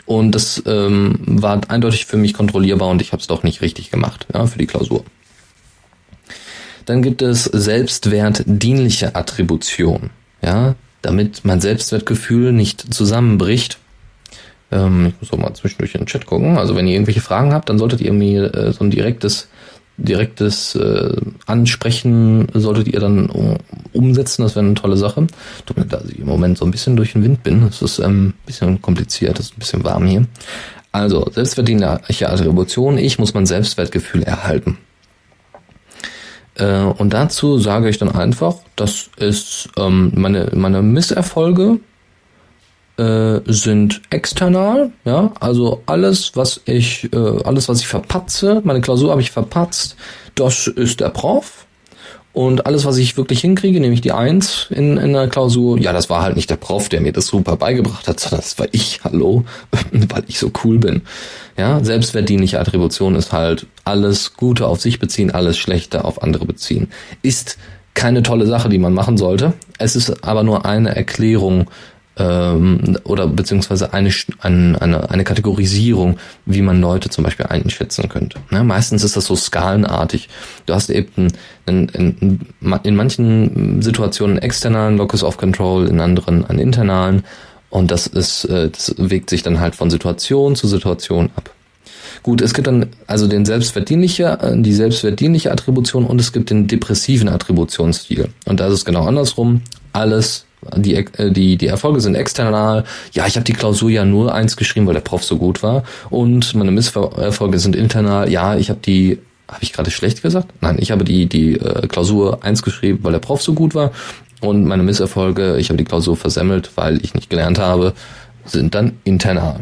Und das ähm, war eindeutig für mich kontrollierbar und ich habe es doch nicht richtig gemacht, ja, für die Klausur. Dann gibt es selbstwertdienliche Attribution, ja, damit mein Selbstwertgefühl nicht zusammenbricht. Ähm, ich muss auch mal zwischendurch in den Chat gucken. Also wenn ihr irgendwelche Fragen habt, dann solltet ihr mir äh, so ein direktes direktes äh, Ansprechen solltet ihr dann um, umsetzen, das wäre eine tolle Sache. Tut mir, da ich im Moment so ein bisschen durch den Wind bin, das ist ähm, ein bisschen kompliziert, das ist ein bisschen warm hier. Also, selbstwertdienliche Attribution, ich muss mein Selbstwertgefühl erhalten. Äh, und dazu sage ich dann einfach, dass es ähm, meine, meine Misserfolge äh, sind external, ja, also alles, was ich, äh, alles, was ich verpatze, meine Klausur habe ich verpatzt, das ist der Prof. Und alles, was ich wirklich hinkriege, nämlich die Eins in, in der Klausur, ja, das war halt nicht der Prof, der mir das super beigebracht hat, sondern das war ich, hallo, weil ich so cool bin. Ja, selbstwertdienliche Attribution ist halt alles Gute auf sich beziehen, alles Schlechte auf andere beziehen. Ist keine tolle Sache, die man machen sollte. Es ist aber nur eine Erklärung, ähm, oder beziehungsweise eine, eine, eine, eine Kategorisierung, wie man Leute zum Beispiel einschätzen könnte. Ja, meistens ist das so skalenartig. Du hast eben in, in, in manchen Situationen einen externalen Locus of Control, in anderen einen internalen, und das ist, das wägt sich dann halt von Situation zu Situation ab. Gut, es gibt dann also den selbstwertdienliche, die selbstwertdienliche Attribution und es gibt den depressiven Attributionsstil. Und da ist es genau andersrum. Alles Die, die, die Erfolge sind external. Ja, ich habe die Klausur ja nur eins geschrieben, weil der Prof so gut war. Und meine Misserfolge sind internal. Ja, ich habe die, habe ich gerade schlecht gesagt? Nein, ich habe die, die äh, Klausur eins geschrieben, weil der Prof so gut war. Und meine Misserfolge, ich habe die Klausur versemmelt, weil ich nicht gelernt habe, sind dann internal.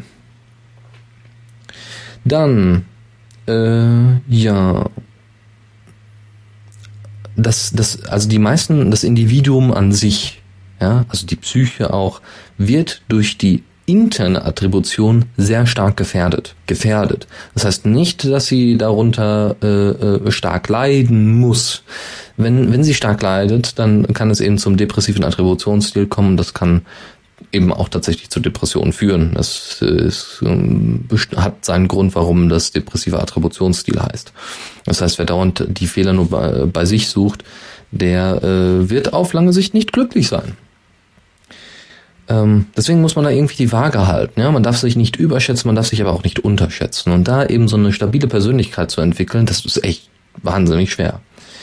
Dann, äh, ja... Das, das, also die meisten, das Individuum an sich, ja, also die Psyche auch, wird durch die interne Attribution sehr stark gefährdet. Gefährdet. Das heißt nicht, dass sie darunter äh, stark leiden muss. Wenn, wenn sie stark leidet, dann kann es eben zum depressiven Attributionsstil kommen. Das kann eben auch tatsächlich zu Depressionen führen. Das ist, hat seinen Grund, warum das depressive Attributionsstil heißt. Das heißt, wer dauernd die Fehler nur bei, bei sich sucht, der äh, wird auf lange Sicht nicht glücklich sein. Ähm, deswegen muss man da irgendwie die Waage halten. Ja? Man darf sich nicht überschätzen, man darf sich aber auch nicht unterschätzen. Und da eben so eine stabile Persönlichkeit zu entwickeln, das ist echt wahnsinnig schwer.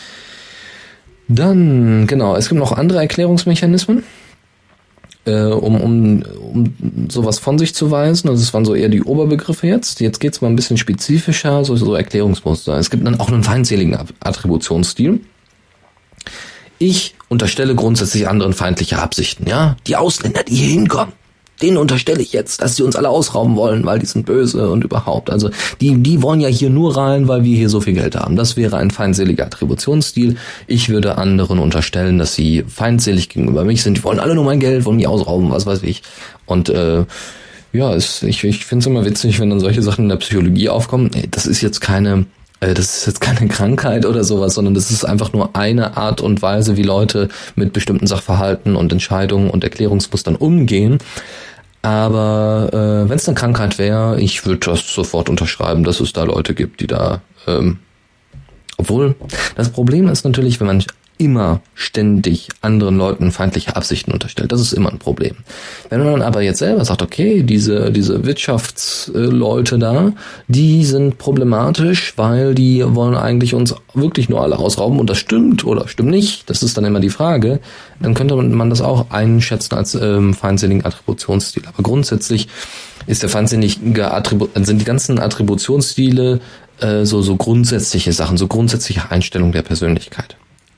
Dann, genau, es gibt noch andere Erklärungsmechanismen, äh, um, um, um sowas von sich zu weisen. Also das waren so eher die Oberbegriffe jetzt. Jetzt geht's mal ein bisschen spezifischer, so, so Erklärungsmuster. Es gibt dann auch einen feindseligen Attributionsstil. Ich unterstelle grundsätzlich anderen feindliche Absichten, ja. Die Ausländer, die hier hinkommen, denen unterstelle ich jetzt, dass sie uns alle ausrauben wollen, weil die sind böse und überhaupt. Also die, die wollen ja hier nur rein, weil wir hier so viel Geld haben. Das wäre ein feindseliger Attributionsstil. Ich würde anderen unterstellen, dass sie feindselig gegenüber mich sind. Die wollen alle nur mein Geld, wollen mich ausrauben, was weiß ich. Und äh, ja, es, ich, ich finde es immer witzig, wenn dann solche Sachen in der Psychologie aufkommen. Das ist jetzt keine... Das ist jetzt keine Krankheit oder sowas, sondern das ist einfach nur eine Art und Weise, wie Leute mit bestimmten Sachverhalten und Entscheidungen und Erklärungsmustern umgehen. Aber äh, wenn es eine Krankheit wäre, ich würde das sofort unterschreiben, dass es da Leute gibt, die da... Ähm, obwohl, das Problem ist natürlich, wenn man immer ständig anderen Leuten feindliche Absichten unterstellt. Das ist immer ein Problem. Wenn man aber jetzt selber sagt, okay, diese diese Wirtschaftsleute da, die sind problematisch, weil die wollen eigentlich uns wirklich nur alle ausrauben und das stimmt oder stimmt nicht, das ist dann immer die Frage, dann könnte man das auch einschätzen als ähm, feindseligen Attributionsstil. Aber grundsätzlich ist der feindselige Attribu- sind die ganzen Attributionsstile äh, so so grundsätzliche Sachen, so grundsätzliche Einstellungen der Persönlichkeit.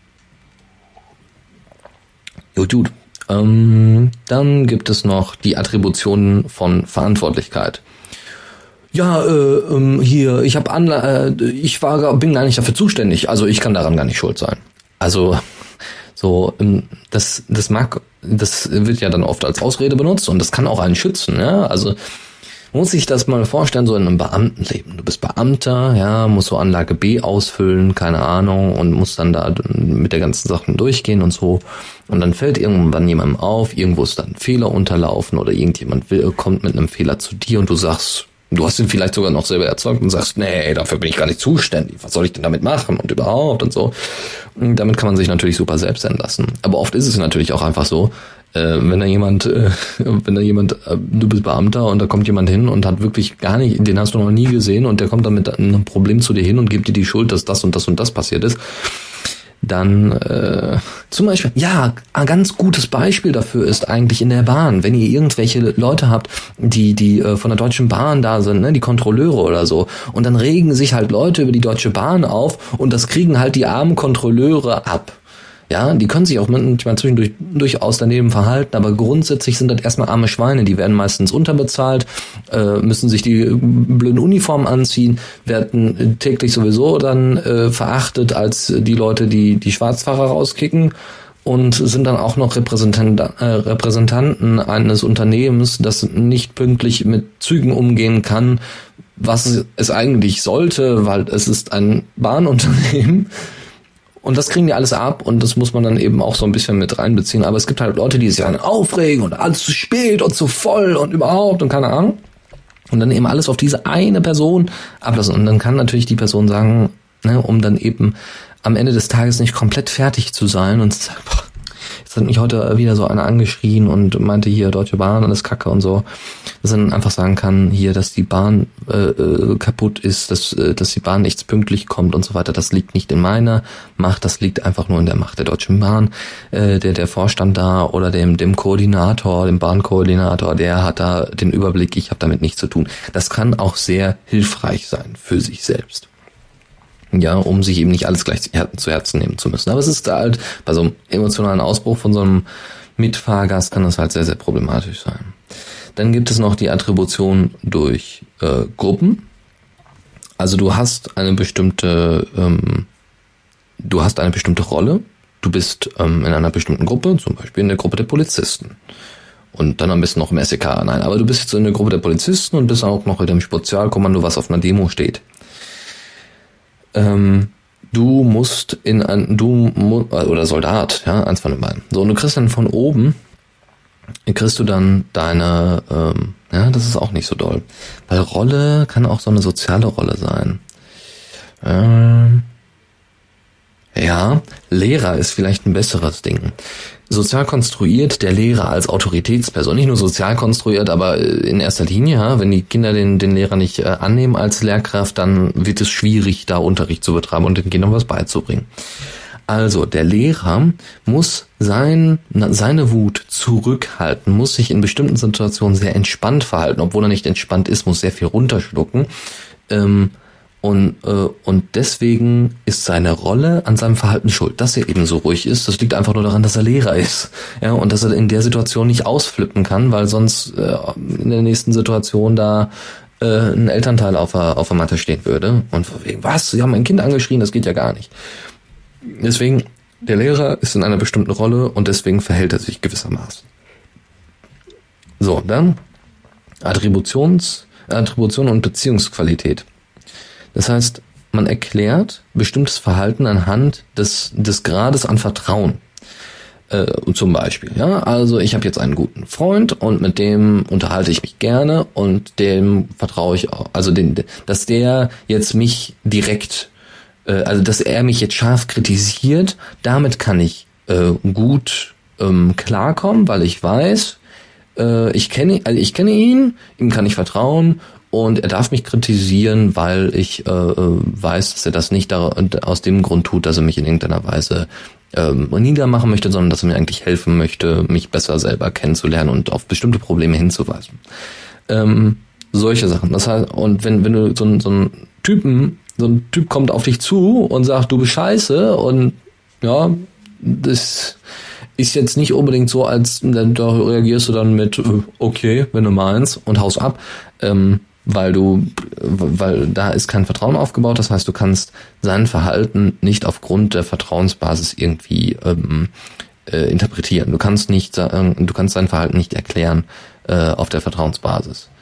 Gut, gut. Ähm, dann gibt es noch die Attributionen von Verantwortlichkeit. Ja, äh, ähm, hier, ich habe Anla- äh, ich war, bin gar nicht dafür zuständig, also ich kann daran gar nicht schuld sein. Also so, ähm, das, das mag, das wird ja dann oft als Ausrede benutzt und das kann auch einen schützen. Ja? Also Man muss sich das mal vorstellen, so in einem Beamtenleben. Du bist Beamter, ja, musst so Anlage B ausfüllen, keine Ahnung, und musst dann da mit der ganzen Sache durchgehen und so. Und dann fällt irgendwann jemandem auf, irgendwo ist dann ein Fehler unterlaufen oder irgendjemand will, kommt mit einem Fehler zu dir und du sagst, du hast ihn vielleicht sogar noch selber erzeugt und sagst, nee, dafür bin ich gar nicht zuständig. Was soll ich denn damit machen und überhaupt und so. Und damit kann man sich natürlich super selbst entlassen. Aber oft ist es natürlich auch einfach so, äh, wenn da jemand, äh, wenn da jemand, äh, du bist Beamter und da kommt jemand hin und hat wirklich gar nicht, den hast du noch nie gesehen und der kommt dann mit einem Problem zu dir hin und gibt dir die Schuld, dass das und das und das passiert ist. Dann äh, zum Beispiel, ja, ein ganz gutes Beispiel dafür ist eigentlich in der Bahn, wenn ihr irgendwelche Leute habt, die die äh, von der Deutschen Bahn da sind, ne, die Kontrolleure oder so, und dann regen sich halt Leute über die Deutsche Bahn auf und das kriegen halt die armen Kontrolleure ab. Ja, die können sich auch manchmal zwischendurch durchaus daneben verhalten, aber grundsätzlich sind das erstmal arme Schweine, die werden meistens unterbezahlt, äh, müssen sich die blöden Uniformen anziehen, werden täglich sowieso dann äh, verachtet als die Leute, die die Schwarzfahrer rauskicken und sind dann auch noch Repräsentant, äh, Repräsentanten eines Unternehmens, das nicht pünktlich mit Zügen umgehen kann, was es eigentlich sollte, weil es ist ein Bahnunternehmen. Und das kriegen die alles ab und das muss man dann eben auch so ein bisschen mit reinbeziehen. Aber es gibt halt Leute, die sich dann aufregen und alles zu spät und zu voll und überhaupt und keine Ahnung. Und dann eben alles auf diese eine Person ablassen. Und dann kann natürlich die Person sagen, ne, um dann eben am Ende des Tages nicht komplett fertig zu sein und zu sagen, boah, jetzt hat mich heute wieder so einer angeschrien und meinte hier Deutsche Bahn, alles Kacke und so. Dass man einfach sagen kann, hier, dass die Bahn äh, kaputt ist, dass, äh, dass die Bahn nicht pünktlich kommt und so weiter. Das liegt nicht in meiner Macht, das liegt einfach nur in der Macht der Deutschen Bahn. Äh, der, der Vorstand da oder dem, dem Koordinator, dem Bahnkoordinator, der hat da den Überblick, ich habe damit nichts zu tun. Das kann auch sehr hilfreich sein für sich selbst. Ja, um sich eben nicht alles gleich zu Herzen nehmen zu müssen. Aber es ist halt, bei so einem emotionalen Ausbruch von so einem Mitfahrgast kann das halt sehr, sehr problematisch sein. Dann gibt es noch die Attribution durch äh, Gruppen. Also du hast eine bestimmte, ähm, du hast eine bestimmte Rolle. Du bist ähm, in einer bestimmten Gruppe, zum Beispiel in der Gruppe der Polizisten. Und dann am besten noch im S E K. Nein, aber du bist jetzt in der Gruppe der Polizisten und bist auch noch in dem Spezialkommando, was auf einer Demo steht. Ähm, du musst in ein, du mu- oder Soldat, ja, eins von den beiden. So, und du kriegst dann von oben, kriegst du dann deine, ähm, ja, das ist auch nicht so doll. Weil Rolle kann auch so eine soziale Rolle sein. Ähm, ja, Lehrer ist vielleicht ein besseres Ding. Sozial konstruiert der Lehrer als Autoritätsperson, nicht nur sozial konstruiert, aber in erster Linie, ja, wenn die Kinder den, den Lehrer nicht äh, annehmen als Lehrkraft, dann wird es schwierig, da Unterricht zu betreiben und den Kindern was beizubringen. Also, der Lehrer muss sein, seine Wut zurückhalten, muss sich in bestimmten Situationen sehr entspannt verhalten, obwohl er nicht entspannt ist, muss sehr viel runterschlucken, ähm, Und, äh, und deswegen ist seine Rolle an seinem Verhalten schuld. Dass er eben so ruhig ist, das liegt einfach nur daran, dass er Lehrer ist. Ja, und dass er in der Situation nicht ausflippen kann, weil sonst äh, in der nächsten Situation da äh, ein Elternteil auf der, auf der Matte stehen würde. Und von wegen, was? Sie haben mein Kind angeschrien, das geht ja gar nicht. Deswegen, der Lehrer ist in einer bestimmten Rolle und deswegen verhält er sich gewissermaßen. So, dann Attributions, Attribution und Beziehungsqualität. Das heißt, man erklärt bestimmtes Verhalten anhand des, des Grades an Vertrauen. Äh, zum Beispiel, ja, also ich habe jetzt einen guten Freund und mit dem unterhalte ich mich gerne und dem vertraue ich auch. Also, den, dass der jetzt mich direkt, äh, also dass er mich jetzt scharf kritisiert, damit kann ich äh, gut ähm, klarkommen, weil ich weiß, äh, ich kenne, also ich kenne ihn, ihm kann ich vertrauen. Und er darf mich kritisieren, weil ich äh, weiß, dass er das nicht da, aus dem Grund tut, dass er mich in irgendeiner Weise ähm, niedermachen möchte, sondern dass er mir eigentlich helfen möchte, mich besser selber kennenzulernen und auf bestimmte Probleme hinzuweisen. Ähm, solche Sachen. Das heißt, und wenn wenn du so ein so ein Typen, so ein Typ kommt auf dich zu und sagt, du bist scheiße und ja, das ist jetzt nicht unbedingt so, als da reagierst du dann mit okay, wenn du meinst und haust ab. Ähm, weil du, weil da ist kein Vertrauen aufgebaut, das heißt, du kannst sein Verhalten nicht aufgrund der Vertrauensbasis irgendwie ähm, äh, interpretieren. Du kannst nicht sagen, du kannst sein Verhalten nicht erklären äh, auf der Vertrauensbasis.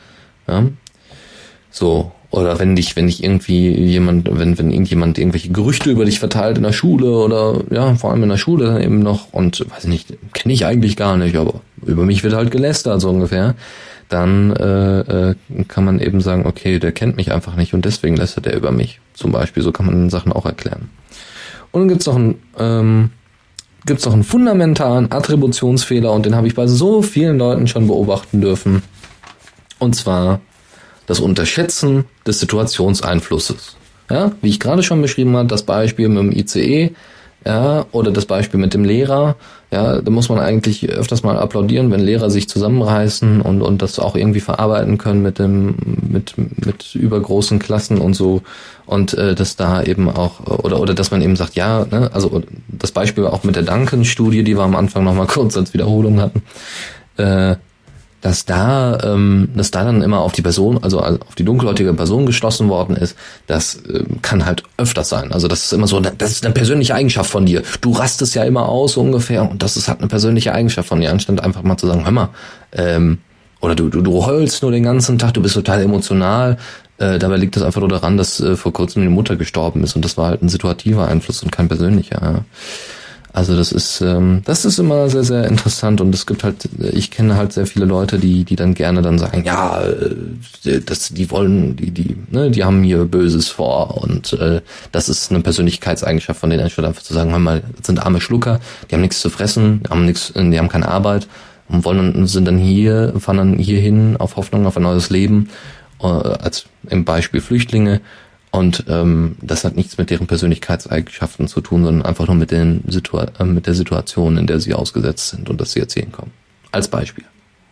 Ja? So, oder wenn dich, wenn dich irgendwie jemand, wenn, wenn irgendjemand irgendwelche Gerüchte über dich verteilt in der Schule oder ja, vor allem in der Schule dann eben noch und weiß nicht, kenne ich eigentlich gar nicht, aber über mich wird halt gelästert, so ungefähr, dann äh, äh, kann man eben sagen, okay, der kennt mich einfach nicht und deswegen lästert er über mich. Zum Beispiel, so kann man Sachen auch erklären. Und dann gibt's noch einen, ähm, gibt's noch einen fundamentalen Attributionsfehler und den habe ich bei so vielen Leuten schon beobachten dürfen. Und zwar das Unterschätzen des Situationseinflusses. Ja, wie ich gerade schon beschrieben habe, das Beispiel mit dem I C E, ja, oder das Beispiel mit dem Lehrer, ja, da muss man eigentlich öfters mal applaudieren, wenn Lehrer sich zusammenreißen und und das auch irgendwie verarbeiten können mit dem mit mit übergroßen Klassen und so und äh, dass da eben auch oder oder dass man eben sagt, ja, ne, also das Beispiel auch mit der Duncan-Studie, die wir am Anfang noch mal kurz als Wiederholung hatten, äh, dass da, ähm, dass da dann immer auf die Person, also auf die dunkelhäutige Person geschlossen worden ist, das ähm, kann halt öfters sein. Also das ist immer so, das ist eine persönliche Eigenschaft von dir. Du rastest ja immer aus so ungefähr und das ist halt eine persönliche Eigenschaft von dir, anstatt einfach mal zu sagen, hör mal, ähm, oder du, du, du heulst nur den ganzen Tag, du bist total emotional. Äh, dabei liegt das einfach nur daran, dass äh, vor kurzem die Mutter gestorben ist und das war halt ein situativer Einfluss und kein persönlicher. Ja. Also das ist ähm, das ist immer sehr, sehr interessant und es gibt halt, ich kenne halt sehr viele Leute, die die dann gerne dann sagen, ja, das, die wollen, die die ne, die haben hier Böses vor und äh, das ist eine Persönlichkeitseigenschaft von denen, anstatt einfach zu sagen, hör mal, das sind arme Schlucker, die haben nichts zu fressen, die haben nichts, die haben keine Arbeit und wollen dann, sind dann hier, fahren dann hierhin auf Hoffnung auf ein neues Leben, äh, als im Beispiel Flüchtlinge. Und ähm, das hat nichts mit deren Persönlichkeitseigenschaften zu tun, sondern einfach nur mit, den Situa- äh, mit der Situation, in der sie ausgesetzt sind und dass sie erzählen kommen. Als Beispiel.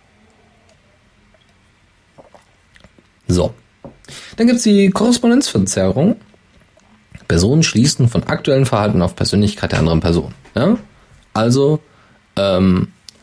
So. Dann gibt's die Korrespondenzverzerrung. Personen schließen von aktuellem Verhalten auf Persönlichkeit der anderen Person. Ja? Also, ähm,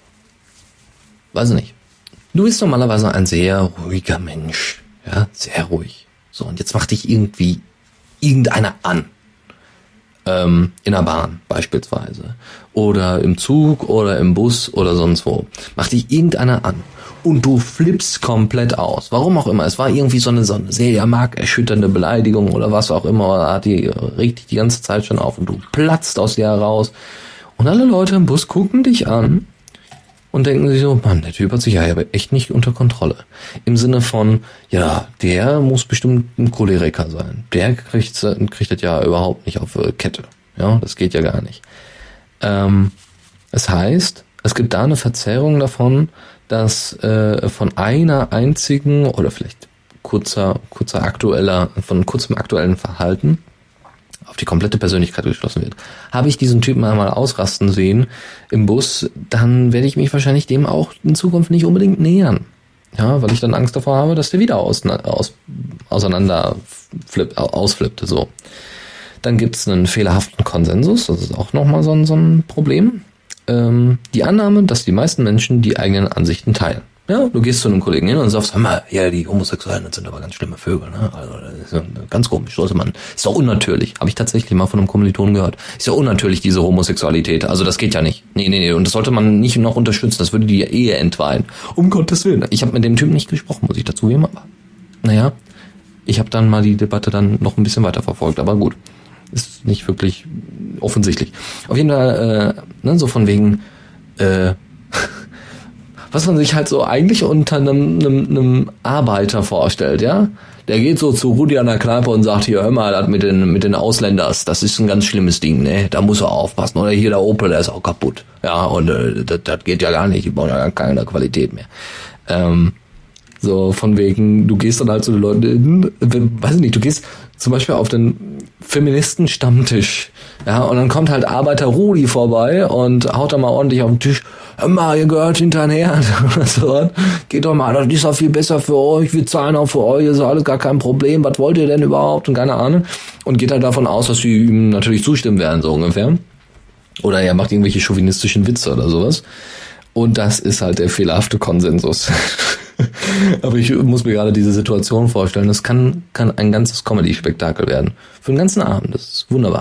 weiß ich nicht. Du bist normalerweise ein sehr ruhiger Mensch. Ja, sehr ruhig. So, und jetzt macht dich irgendwie irgendeiner an. Ähm, in der Bahn beispielsweise. Oder im Zug oder im Bus oder sonst wo. Macht dich irgendeiner an. Und du flippst komplett aus. Warum auch immer. Es war irgendwie so eine, so eine sehr markerschütternde Beleidigung oder was auch immer. Hat die, regt dich die ganze Zeit schon auf und du platzt aus dir heraus. Und alle Leute im Bus gucken dich an. Und denken sich so, Mann, der Typ hat sich ja aber echt nicht unter Kontrolle. Im Sinne von, ja, der muss bestimmt ein Choleriker sein. Der kriegt, kriegt das ja überhaupt nicht auf Kette. Ja, das geht ja gar nicht. Ähm, das heißt, es gibt da eine Verzerrung davon, dass äh, von einer einzigen oder vielleicht kurzer, kurzer aktueller, von kurzem aktuellen Verhalten auf die komplette Persönlichkeit geschlossen wird. Habe ich diesen Typen einmal ausrasten sehen im Bus, dann werde ich mich wahrscheinlich dem auch in Zukunft nicht unbedingt nähern. Ja, weil ich dann Angst davor habe, dass der wieder aus, aus, auseinander flip, ausflippt. So. Dann gibt es einen fehlerhaften Konsensus, das ist auch nochmal so ein, so ein Problem. Ähm, die Annahme, dass die meisten Menschen die eigenen Ansichten teilen. Ja, du gehst zu einem Kollegen hin und sagst, hör mal, ja, die Homosexuellen, das sind aber ganz schlimme Vögel, ne? Also, das ist ja ganz komisch, sollte man, ist doch unnatürlich. Habe ich tatsächlich mal von einem Kommilitonen gehört. Ist ja unnatürlich, diese Homosexualität. Also, das geht ja nicht. Nee, nee, nee. Und das sollte man nicht noch unterstützen. Das würde die Ehe entweihen. Um Gottes Willen. Ich habe mit dem Typen nicht gesprochen, muss ich dazu geben, aber, naja, ich habe dann mal die Debatte dann noch ein bisschen weiter verfolgt, aber gut. Ist nicht wirklich offensichtlich. Auf jeden Fall, äh, ne, so von wegen, äh, was man sich halt so eigentlich unter einem, einem, einem Arbeiter vorstellt, ja? Der geht so zu Rudi an der Kneipe und sagt, hier, hör mal, das mit den, mit den Ausländers, das ist ein ganz schlimmes Ding, ne? Da muss er aufpassen. Oder hier der Opel, der ist auch kaputt. Ja, und äh, das, das geht ja gar nicht, die bauen ja keine Qualität mehr. Ähm, so von wegen, du gehst dann halt zu den Leuten hin, weiß ich nicht, du gehst zum Beispiel auf den Feministen-Stammtisch, ja, und dann kommt halt Arbeiter Rudi vorbei und haut da mal ordentlich auf den Tisch, hör mal, ihr gehört hinterher, so, geht doch mal, das ist doch viel besser für euch, wir zahlen auch für euch, ist alles gar kein Problem, was wollt ihr denn überhaupt, und keine Ahnung, und geht halt davon aus, dass sie ihm natürlich zustimmen werden, so ungefähr, oder er macht irgendwelche chauvinistischen Witze oder sowas, und das ist halt der fehlerhafte Konsensus. Aber ich muss mir gerade diese Situation vorstellen. Das kann, kann ein ganzes Comedy-Spektakel werden. Für den ganzen Abend. Das ist wunderbar.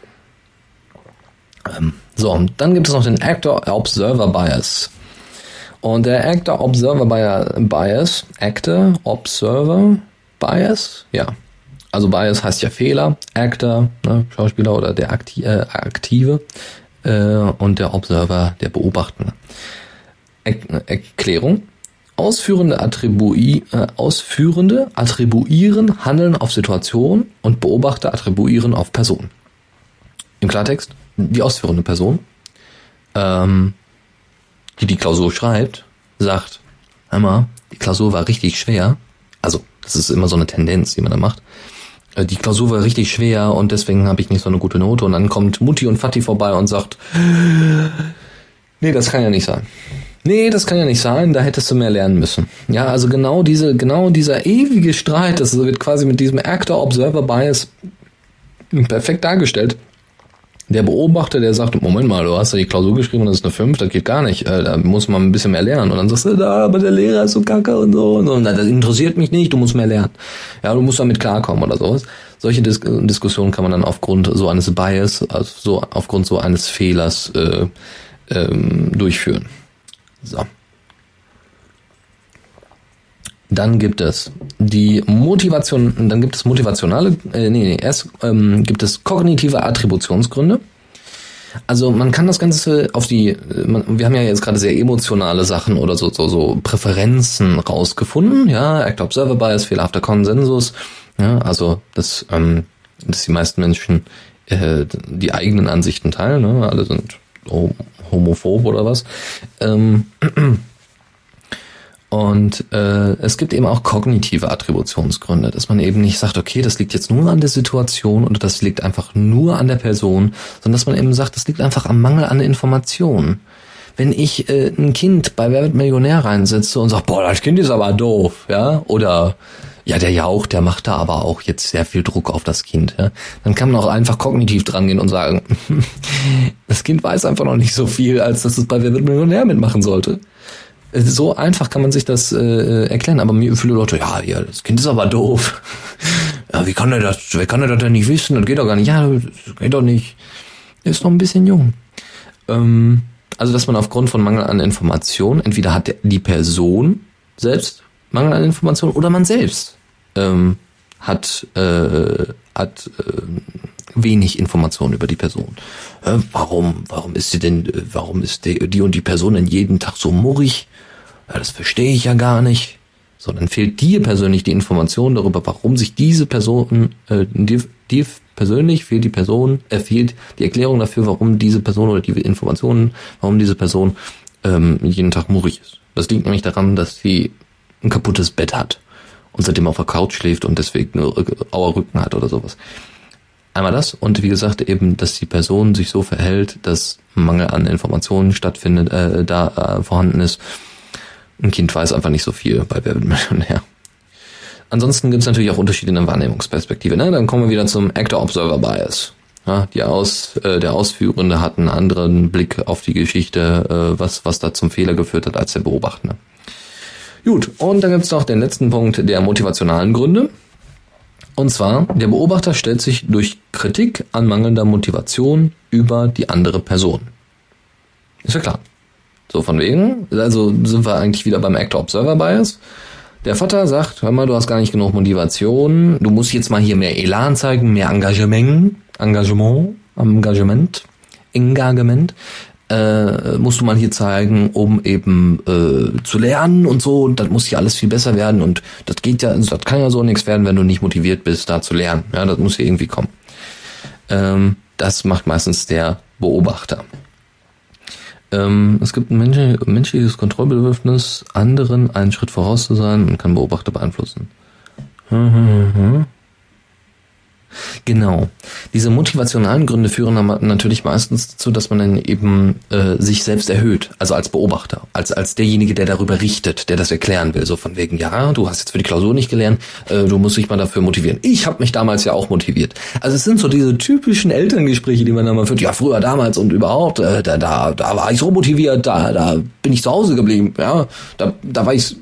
Ähm, so, und dann gibt es noch den Actor-Observer-Bias. Und der Actor-Observer-Bias, Actor-Observer-Bias, ja, also Bias heißt ja Fehler, Actor, ne, Schauspieler oder der Akti- äh, Aktive äh, und der Observer, der Beobachtende. Er- Erklärung: Ausführende, Attribui- äh, Ausführende attribuieren Handeln auf Situation und Beobachter attribuieren auf Person. Im Klartext, die ausführende Person, ähm, die die Klausur schreibt, sagt, einmal, die Klausur war richtig schwer. Also, das ist immer so eine Tendenz, die man da macht. Die Klausur war richtig schwer und deswegen habe ich nicht so eine gute Note. Und dann kommt Mutti und Vati vorbei und sagt, nee, das kann ja nicht sein. Nee, das kann ja nicht sein, da hättest du mehr lernen müssen. Ja, also genau diese, genau dieser ewige Streit, das wird quasi mit diesem Actor-Observer-Bias perfekt dargestellt. Der Beobachter, der sagt, Moment mal, du hast ja die Klausur geschrieben und das ist eine fünf, das geht gar nicht, da muss man ein bisschen mehr lernen. Und dann sagst du, da, aber der Lehrer ist so kacke und so. Und so. Das interessiert mich nicht, du musst mehr lernen. Ja, du musst damit klarkommen oder sowas. Solche Dis- Diskussionen kann man dann aufgrund so eines Bias, also so aufgrund so eines Fehlers äh, ähm, durchführen. So. Dann gibt es die Motivation, dann gibt es motivationale, äh, nee, nee, erst ähm, gibt es kognitive Attributionsgründe. Also man kann das Ganze auf die, man, wir haben ja jetzt gerade sehr emotionale Sachen oder so so so Präferenzen rausgefunden, ja, Actor-Observer-Bias, fehlerhafter Konsensus, ja, also dass, ähm, dass die meisten Menschen äh, die eigenen Ansichten teilen, ne, alle sind homophob oder was. Ähm, Und äh, es gibt eben auch kognitive Attributionsgründe, dass man eben nicht sagt, okay, das liegt jetzt nur an der Situation oder das liegt einfach nur an der Person, sondern dass man eben sagt, das liegt einfach am Mangel an Informationen. Wenn ich äh, ein Kind bei Wer wird Millionär reinsetze und sage, boah, das Kind ist aber doof, ja, oder ja, der Jauch, der macht da aber auch jetzt sehr viel Druck auf das Kind, ja, dann kann man auch einfach kognitiv dran gehen und sagen, das Kind weiß einfach noch nicht so viel, als dass es bei Wer wird Millionär mitmachen sollte. So einfach kann man sich das äh, erklären, aber mir viele Leute, ja, ja, das Kind ist aber doof. Ja, wie kann er das, wer kann er das denn nicht wissen? Das geht doch gar nicht. Ja, das geht doch nicht. Er ist noch ein bisschen jung. Ähm, also, dass man aufgrund von Mangel an Informationen, entweder hat die Person selbst Mangel an Informationen oder man selbst ähm, hat äh, hat äh, wenig Informationen über die Person. Äh, warum, warum ist sie denn, äh, warum ist die, die und die Person denn jeden Tag so murrig? Ja, das verstehe ich ja gar nicht. So, dann fehlt dir persönlich die Information darüber, warum sich diese Person, äh, dir, dir persönlich fehlt die Person, äh, fehlt die Erklärung dafür, warum diese Person oder die Informationen, warum diese Person ähm, jeden Tag murrig ist. Das liegt nämlich daran, dass sie ein kaputtes Bett hat und seitdem auf der Couch schläft und deswegen einen Auerrücken hat oder sowas. Einmal das und wie gesagt eben, dass die Person sich so verhält, dass Mangel an Informationen stattfindet, äh, da äh, vorhanden ist. Ein Kind weiß einfach nicht so viel bei Wer wird Millionär. Ansonsten gibt es natürlich auch Unterschiede in der Wahrnehmungsperspektive. Ne? Dann kommen wir wieder zum Actor-Observer-Bias. Ja, die Aus, äh, der Ausführende hat einen anderen Blick auf die Geschichte, äh, was, was da zum Fehler geführt hat, als der Beobachtende. Gut, und dann gibt es noch den letzten Punkt der motivationalen Gründe. Und zwar, der Beobachter stellt sich durch Kritik an mangelnder Motivation über die andere Person. Ist ja klar. So von wegen, also sind wir eigentlich wieder beim Actor-Observer-Bias. Der Vater sagt, hör mal, du hast gar nicht genug Motivation, du musst jetzt mal hier mehr Elan zeigen, mehr Engagement, Engagement, Engagement, Engagement, äh, musst du mal hier zeigen, um eben äh, zu lernen und so, und das muss hier alles viel besser werden und das geht ja, das kann ja so nichts werden, wenn du nicht motiviert bist, da zu lernen. Ja, das muss hier irgendwie kommen. Ähm, das macht meistens der Beobachter. Ähm, es gibt ein mensch- menschliches Kontrollbedürfnis, anderen einen Schritt voraus zu sein und kann Beobachter beeinflussen. Hm, hm, hm. Genau. Diese motivationalen Gründe führen dann natürlich meistens dazu, dass man dann eben äh, sich selbst erhöht, also als Beobachter, als als derjenige, der darüber richtet, der das erklären will, so von wegen, ja, du hast jetzt für die Klausur nicht gelernt, äh, du musst dich mal dafür motivieren. Ich habe mich damals ja auch motiviert. Also es sind so diese typischen Elterngespräche, die man dann mal führt, ja, früher damals und überhaupt, äh, da da da war ich so motiviert, da da bin ich zu Hause geblieben, ja, da da war ich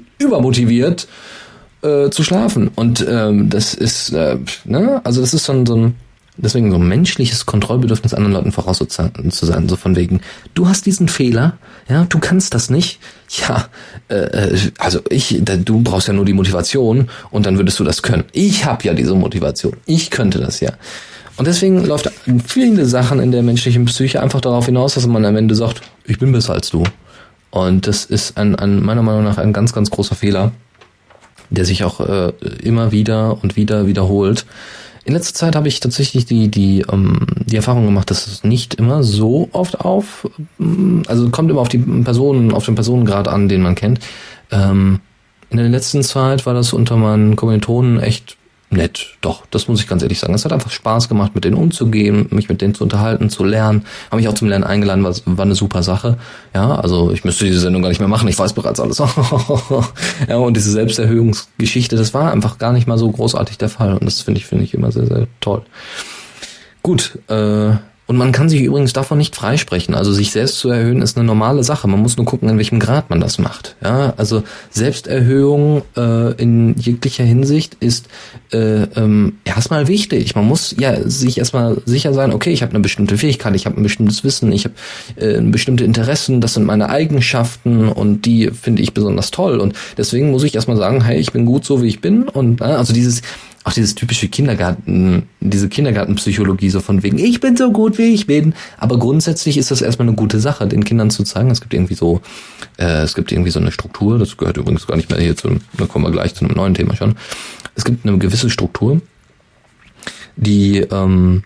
übermotiviert. Äh, zu schlafen und ähm, das ist äh, ne also das ist so ein, so ein deswegen so ein menschliches Kontrollbedürfnis anderen Leuten voraus zu sein, so von wegen, du hast diesen Fehler, ja, du kannst das nicht, ja, äh, also ich, du brauchst ja nur die Motivation und dann würdest du das können. Ich habe ja diese Motivation, ich könnte das ja. Und deswegen läuft viele Sachen in der menschlichen Psyche einfach darauf hinaus, dass man am Ende sagt, ich bin besser als du. Und das ist ein, ein meiner Meinung nach ein ganz, ganz großer Fehler, der sich auch äh, immer wieder und wieder wiederholt. In letzter Zeit habe ich tatsächlich die die ähm, die Erfahrung gemacht, dass es nicht immer so oft auf, also kommt immer auf die Personen, auf den Personengrad an, den man kennt. Ähm, in der letzten Zeit war das unter meinen Kommilitonen echt nett, doch, das muss ich ganz ehrlich sagen. Es hat einfach Spaß gemacht, mit denen umzugehen, mich mit denen zu unterhalten, zu lernen. Habe mich auch zum Lernen eingeladen, war, war eine super Sache. Ja, also ich müsste diese Sendung gar nicht mehr machen, ich weiß bereits alles. Ja, und diese Selbsterhöhungsgeschichte, das war einfach gar nicht mal so großartig der Fall. Und das finde ich, finde ich immer sehr, sehr toll. Gut, äh, und man kann sich übrigens davon nicht freisprechen. Also sich selbst zu erhöhen ist eine normale Sache. Man muss nur gucken, in welchem Grad man das macht. Ja, also Selbsterhöhung äh, in jeglicher Hinsicht ist äh, ähm, erstmal wichtig. Man muss ja sich erstmal sicher sein, okay, ich habe eine bestimmte Fähigkeit, ich habe ein bestimmtes Wissen, ich habe äh, bestimmte Interessen, das sind meine Eigenschaften und die finde ich besonders toll. Und deswegen muss ich erstmal sagen, hey, ich bin gut so, wie ich bin. Und äh, also dieses auch dieses typische Kindergarten, diese Kindergartenpsychologie, so von wegen, ich bin so gut, wie ich bin. Aber grundsätzlich ist das erstmal eine gute Sache, den Kindern zu zeigen. Es gibt irgendwie so, äh, es gibt irgendwie so eine Struktur, das gehört übrigens gar nicht mehr hier zu, da kommen wir gleich zu einem neuen Thema schon. Es gibt eine gewisse Struktur, die, ähm,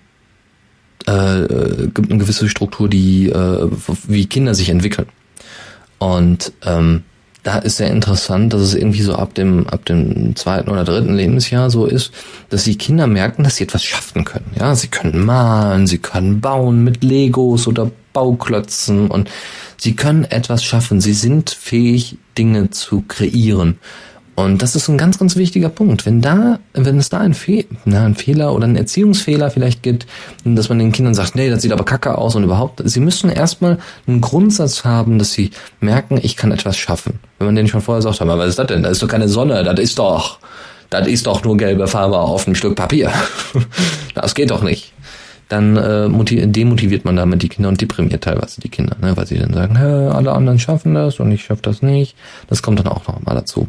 äh, gibt eine gewisse Struktur, die, äh, wie Kinder sich entwickeln. Und, ähm, da ist sehr interessant, dass es irgendwie so ab dem ab dem zweiten oder dritten Lebensjahr so ist, dass die Kinder merken, dass sie etwas schaffen können. Ja, sie können malen, sie können bauen mit Legos oder Bauklötzen und sie können etwas schaffen. Sie sind fähig, Dinge zu kreieren. Und das ist ein ganz, ganz wichtiger Punkt. Wenn da, wenn es da einen, Fe- na, einen Fehler oder einen Erziehungsfehler vielleicht gibt, dass man den Kindern sagt, nee, das sieht aber kacke aus und überhaupt, sie müssen erstmal einen Grundsatz haben, dass sie merken, ich kann etwas schaffen. Wenn man denen schon vorher sagt, aber was ist das denn? Das ist doch keine Sonne, das ist doch, das ist doch nur gelbe Farbe auf einem Stück Papier. Das geht doch nicht. Dann äh, motiv- demotiviert man damit die Kinder und deprimiert teilweise die Kinder, ne, weil sie dann sagen, hä, alle anderen schaffen das und ich schaffe das nicht. Das kommt dann auch noch mal dazu.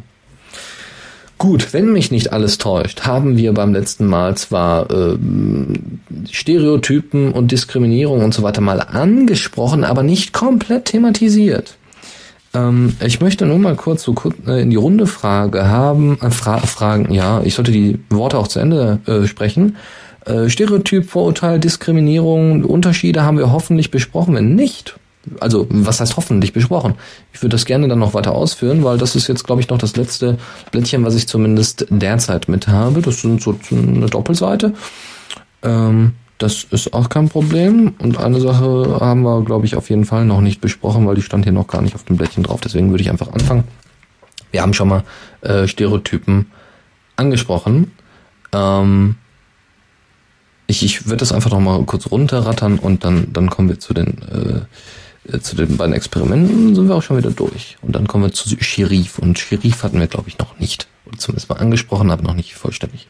Gut, wenn mich nicht alles täuscht, haben wir beim letzten Mal zwar äh, Stereotypen und Diskriminierung und so weiter mal angesprochen, aber nicht komplett thematisiert. Ähm, ich möchte nur mal kurz so kurz, äh, in die Runde Frage haben, äh, fra- fragen, ja, ich sollte die Worte auch zu Ende äh, sprechen. Äh, Stereotyp, Vorurteil, Diskriminierung, Unterschiede haben wir hoffentlich besprochen. Wenn nicht, also was heißt hoffentlich besprochen? Ich würde das gerne dann noch weiter ausführen, weil das ist jetzt, glaube ich, noch das letzte Blättchen, was ich zumindest derzeit mit habe. Das sind so eine Doppelseite. Ähm, das ist auch kein Problem. Und eine Sache haben wir, glaube ich, auf jeden Fall noch nicht besprochen, weil die stand hier noch gar nicht auf dem Blättchen drauf. Deswegen würde ich einfach anfangen. Wir haben schon mal äh, Stereotypen angesprochen. Ähm, ich ich würde das einfach noch mal kurz runterrattern und dann dann kommen wir zu den äh, zu den beiden Experimenten, sind wir auch schon wieder durch. Und dann kommen wir zu Sheriff. Und Sheriff hatten wir, glaube ich, noch nicht. Oder zumindest mal angesprochen, aber noch nicht vollständig.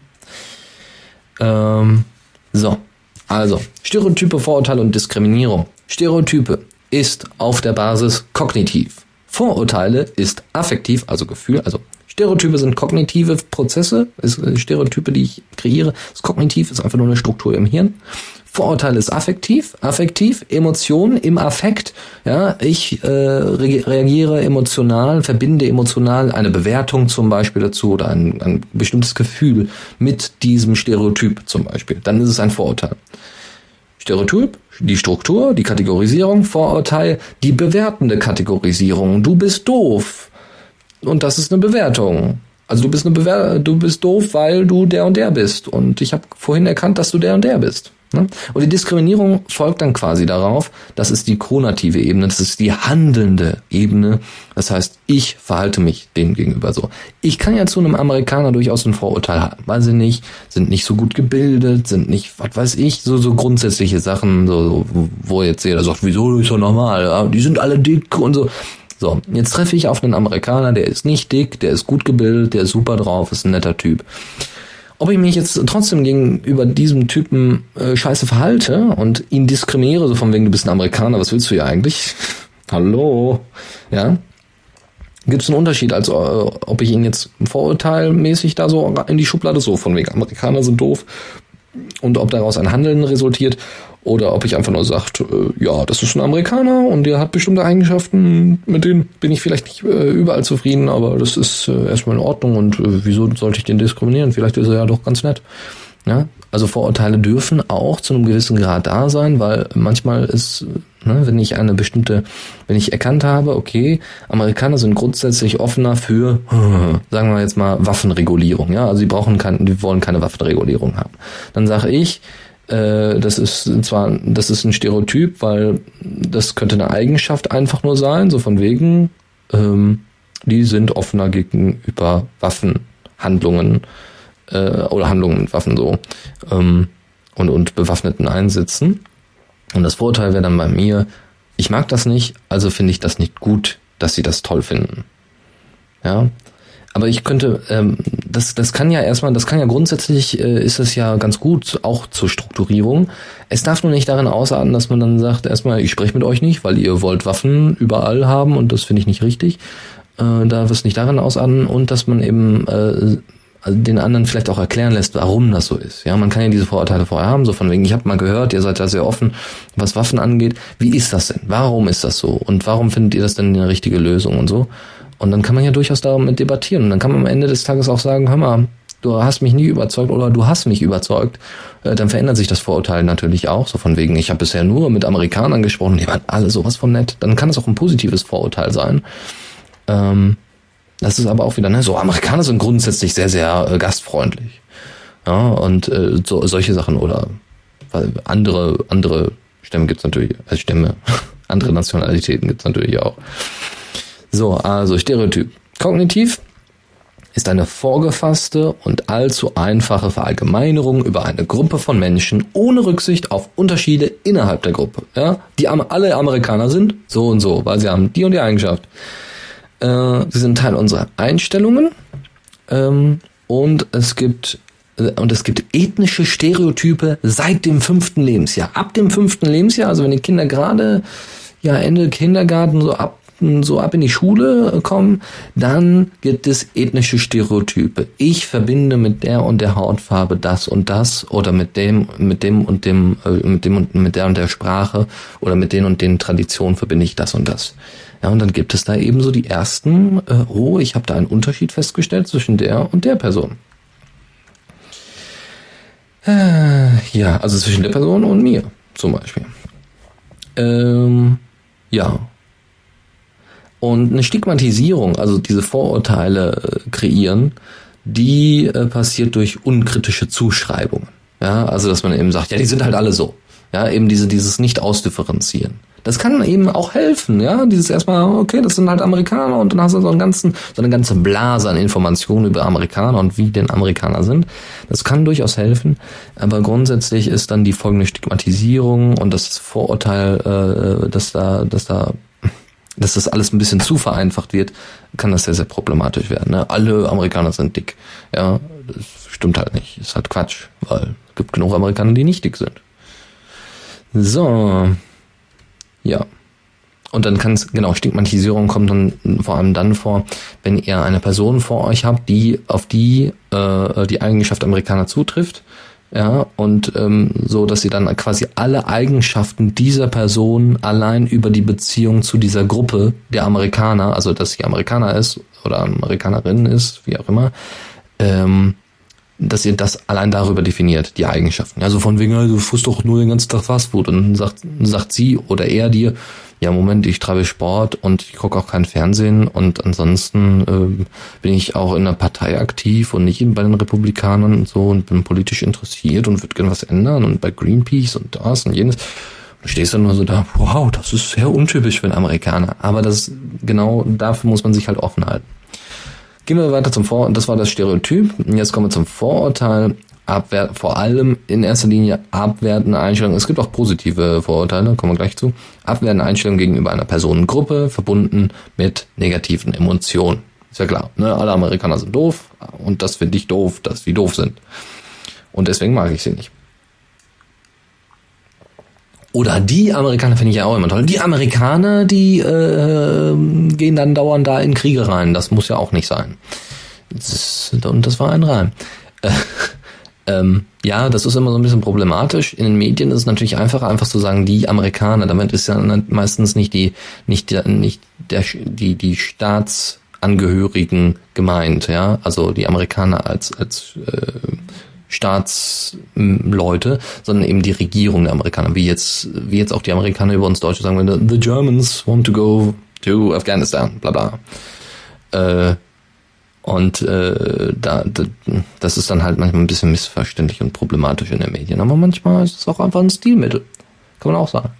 Ähm, so, also, Stereotype, Vorurteile und Diskriminierung. Stereotype ist auf der Basis kognitiv. Vorurteile ist affektiv, also Gefühl, also Stereotype sind kognitive Prozesse, ist Stereotype, die ich kreiere, ist kognitiv, ist einfach nur eine Struktur im Hirn. Vorurteil ist affektiv, affektiv, Emotion im Affekt, ja, ich äh, re- reagiere emotional, verbinde emotional eine Bewertung zum Beispiel dazu oder ein, ein bestimmtes Gefühl mit diesem Stereotyp zum Beispiel, dann ist es ein Vorurteil. Stereotyp, die Struktur, die Kategorisierung, Vorurteil, die bewertende Kategorisierung, du bist doof und das ist eine Bewertung. Also du bist eine Bewer- du bist doof, weil du der und der bist und ich habe vorhin erkannt, dass du der und der bist. Und die Diskriminierung folgt dann quasi darauf, das ist die konative Ebene, das ist die handelnde Ebene, das heißt, ich verhalte mich dem gegenüber so. Ich kann ja zu einem Amerikaner durchaus ein Vorurteil haben, weiß ich nicht, sind nicht so gut gebildet, sind nicht, was weiß ich, so so grundsätzliche Sachen, so wo jetzt jeder sagt, wieso, ist doch normal, ja, die sind alle dick und so. So, jetzt treffe ich auf einen Amerikaner, der ist nicht dick, der ist gut gebildet, der ist super drauf, ist ein netter Typ. Ob ich mich jetzt trotzdem gegenüber diesem Typen äh, scheiße verhalte und ihn diskriminiere, so von wegen, du bist ein Amerikaner, was willst du hier eigentlich? Hallo? Ja? Gibt es einen Unterschied, als äh, ob ich ihn jetzt vorurteilmäßig da so in die Schublade, so von wegen, Amerikaner sind doof, und ob daraus ein Handeln resultiert, oder ob ich einfach nur sage, äh, ja, das ist ein Amerikaner und der hat bestimmte Eigenschaften, mit denen bin ich vielleicht nicht äh, überall zufrieden, aber das ist äh, erstmal in Ordnung und äh, wieso sollte ich den diskriminieren? Vielleicht ist er ja doch ganz nett. Ja? Also Vorurteile dürfen auch zu einem gewissen Grad da sein, weil manchmal ist, ne, wenn ich eine bestimmte, wenn ich erkannt habe, okay, Amerikaner sind grundsätzlich offener für, sagen wir jetzt mal, Waffenregulierung. Ja, also sie brauchen kein, die wollen keine Waffenregulierung haben. Dann sage ich, das ist zwar, das ist ein Stereotyp, weil das könnte eine Eigenschaft einfach nur sein, so von wegen, ähm, die sind offener gegenüber Waffenhandlungen äh, oder Handlungen mit Waffen so ähm, und, und bewaffneten Einsätzen. Und das Vorurteil wäre dann bei mir, ich mag das nicht, also finde ich das nicht gut, dass sie das toll finden. Ja. Aber ich könnte, ähm, das das kann ja erstmal, das kann ja grundsätzlich, äh, ist es ja ganz gut, auch zur Strukturierung. Es darf nur nicht darin ausarten, dass man dann sagt, erstmal, ich spreche mit euch nicht, weil ihr wollt Waffen überall haben und das finde ich nicht richtig. Äh, da wird es nicht darin ausarten und dass man eben äh, den anderen vielleicht auch erklären lässt, warum das so ist. Ja, man kann ja diese Vorurteile vorher haben, so von wegen, ich habe mal gehört, ihr seid da sehr offen, was Waffen angeht. Wie ist das denn? Warum ist das so? Und warum findet ihr das denn eine richtige Lösung und so? Und dann kann man ja durchaus damit debattieren. Und dann kann man am Ende des Tages auch sagen, hör mal, du hast mich nie überzeugt oder du hast mich überzeugt. Äh, dann verändert sich das Vorurteil natürlich auch. So von wegen, ich habe bisher nur mit Amerikanern gesprochen, die waren alle sowas von nett. Dann kann es auch ein positives Vorurteil sein. Ähm, das ist aber auch wieder, ne, so Amerikaner sind grundsätzlich sehr, sehr äh, gastfreundlich. Ja, und äh, so, solche Sachen oder weil andere, andere Stämme gibt's natürlich, also Stämme, andere Nationalitäten gibt's natürlich auch. So, also Stereotyp. Kognitiv ist eine vorgefasste und allzu einfache Verallgemeinerung über eine Gruppe von Menschen ohne Rücksicht auf Unterschiede innerhalb der Gruppe. Ja, die alle Amerikaner sind so und so, weil sie haben die und die Eigenschaft. Äh, sie sind Teil unserer Einstellungen ähm, und es gibt und es gibt ethnische Stereotype seit dem fünften Lebensjahr. Ab dem fünften Lebensjahr, also wenn die Kinder gerade ja Ende Kindergarten so ab so ab in die Schule kommen, dann gibt es ethnische Stereotype. Ich verbinde mit der und der Hautfarbe das und das oder mit dem, mit dem und dem, mit dem und mit der und der Sprache oder mit den und den Traditionen verbinde ich das und das. Ja, und dann gibt es da eben so die ersten, äh, oh, ich habe da einen Unterschied festgestellt zwischen der und der Person. Äh, ja, also zwischen der Person und mir zum Beispiel. Ähm, ja. Und eine Stigmatisierung, also diese Vorurteile äh, kreieren, die äh, passiert durch unkritische Zuschreibungen. Ja, also dass man eben sagt, ja, die sind halt alle so. Ja, eben diese dieses Nicht-Ausdifferenzieren. Das kann eben auch helfen, ja, dieses erstmal, okay, das sind halt Amerikaner und dann hast du so einen ganzen, so eine ganze Blase an Informationen über Amerikaner und wie denn Amerikaner sind. Das kann durchaus helfen, aber grundsätzlich ist dann die folgende Stigmatisierung und das Vorurteil, äh, dass da, dass da dass das alles ein bisschen zu vereinfacht wird, kann das sehr, sehr problematisch werden. Ne? Alle Amerikaner sind dick. Ja, das stimmt halt nicht. Ist halt Quatsch, weil es gibt genug Amerikaner, die nicht dick sind. So. Ja. Und dann kann es, genau, Stigmatisierung kommt dann vor allem dann vor, wenn ihr eine Person vor euch habt, die auf die äh, die Eigenschaft Amerikaner zutrifft. Ja, und ähm, so, dass sie dann quasi alle Eigenschaften dieser Person allein über die Beziehung zu dieser Gruppe der Amerikaner, also dass sie Amerikaner ist oder Amerikanerin ist, wie auch immer, ähm, dass ihr das allein darüber definiert, die Eigenschaften. Also von wegen, du frisst doch nur den ganzen Tag Fastfood. Und dann sagt, sagt sie oder er dir, ja Moment, ich treibe Sport und ich gucke auch kein Fernsehen und ansonsten äh, bin ich auch in der Partei aktiv und nicht bei den Republikanern und so und bin politisch interessiert und würde gerne was ändern und bei Greenpeace und das und jenes. Du stehst dann nur so da, wow, das ist sehr untypisch für einen Amerikaner. Aber das genau dafür muss man sich halt offen halten. Gehen wir weiter zum Vor- das war das Stereotyp. Jetzt kommen wir zum Vorurteil. Abwert, vor allem in erster Linie abwertende Einstellungen. Es gibt auch positive Vorurteile, kommen wir gleich zu. Abwertende Einstellungen gegenüber einer Personengruppe, verbunden mit negativen Emotionen. Ist ja klar, ne? Alle Amerikaner sind doof und das finde ich doof, dass die doof sind. Und deswegen mag ich sie nicht. Oder die Amerikaner finde ich ja auch immer toll. Die Amerikaner, die äh, gehen dann dauernd da in Kriege rein. Das muss ja auch nicht sein. Das ist, und das war ein Reim. Äh, ähm, ja, das ist immer so ein bisschen problematisch. In den Medien ist es natürlich einfacher, einfach zu sagen, die Amerikaner. Damit ist ja meistens nicht die, nicht der, nicht der, die, die Staatsangehörigen gemeint, ja. Also die Amerikaner als, als äh, Staatsleute, sondern eben die Regierung der Amerikaner, wie jetzt, wie jetzt auch die Amerikaner über uns Deutsche sagen, wenn the Germans want to go to Afghanistan, bla bla. Äh, und äh, da, da, das ist dann halt manchmal ein bisschen missverständlich und problematisch in den Medien, aber manchmal ist es auch einfach ein Stilmittel, kann man auch sagen.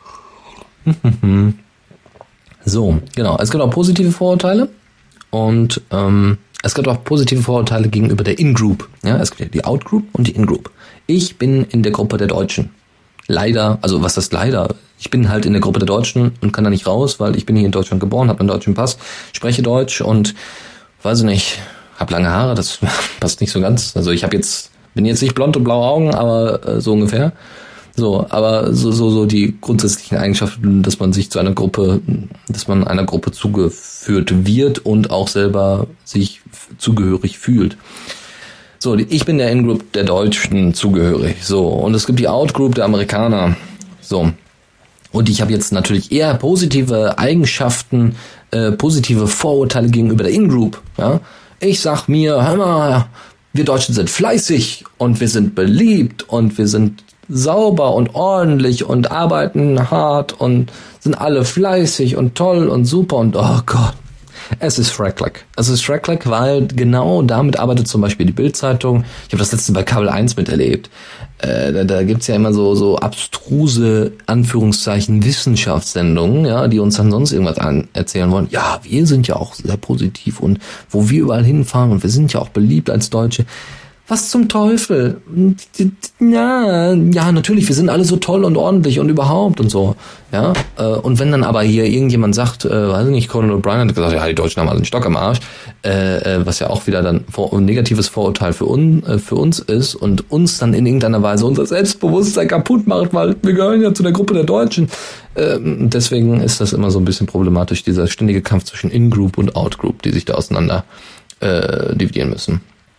So, genau. Es gibt auch positive Vorurteile und ähm, es gibt auch positive Vorurteile gegenüber der In-Group. Ja, es gibt ja die Out-Group und die In-Group. Ich bin in der Gruppe der Deutschen. Leider, also was heißt leider? Ich bin halt in der Gruppe der Deutschen und kann da nicht raus, weil ich bin hier in Deutschland geboren, habe einen deutschen Pass, spreche Deutsch und weiß ich nicht, habe lange Haare, das passt nicht so ganz. Also ich habe jetzt, bin jetzt nicht blond und blaue Augen, aber äh, so ungefähr. So, aber so, so, so die grundsätzlichen Eigenschaften, dass man sich zu einer Gruppe, dass man einer Gruppe zugeführt wird und auch selber sich zugehörig fühlt. So, ich bin der In-Group der Deutschen zugehörig. So, und es gibt die Out-Group der Amerikaner. So. Und ich habe jetzt natürlich eher positive Eigenschaften, äh, positive Vorurteile gegenüber der In-Group. Ja? Ich sag mir, hör mal, wir Deutschen sind fleißig und wir sind beliebt und wir sind sauber und ordentlich und arbeiten hart und sind alle fleißig und toll und super und oh Gott, es ist schrecklich. Es ist schrecklich, weil genau damit arbeitet zum Beispiel die Bild-Zeitung. Ich habe das letzte bei Kabel eins miterlebt. Äh, da da gibt's ja immer so so abstruse, Anführungszeichen, Wissenschaftssendungen, ja, die uns dann sonst irgendwas an erzählen wollen. Ja, wir sind ja auch sehr positiv und wo wir überall hinfahren und wir sind ja auch beliebt als Deutsche. Was zum Teufel? Ja, ja, natürlich, wir sind alle so toll und ordentlich und überhaupt und so. Ja, und wenn dann aber hier irgendjemand sagt, äh, weiß ich nicht, Conan O'Brien hat gesagt, ja, die Deutschen haben alle einen Stock am Arsch, äh, was ja auch wieder dann vor, ein negatives Vorurteil für, un, äh, für uns ist und uns dann in irgendeiner Weise unser Selbstbewusstsein kaputt macht, weil wir gehören ja zu der Gruppe der Deutschen. Äh, deswegen ist das immer so ein bisschen problematisch, dieser ständige Kampf zwischen In-Group und Out-Group, die sich da auseinander äh, dividieren müssen.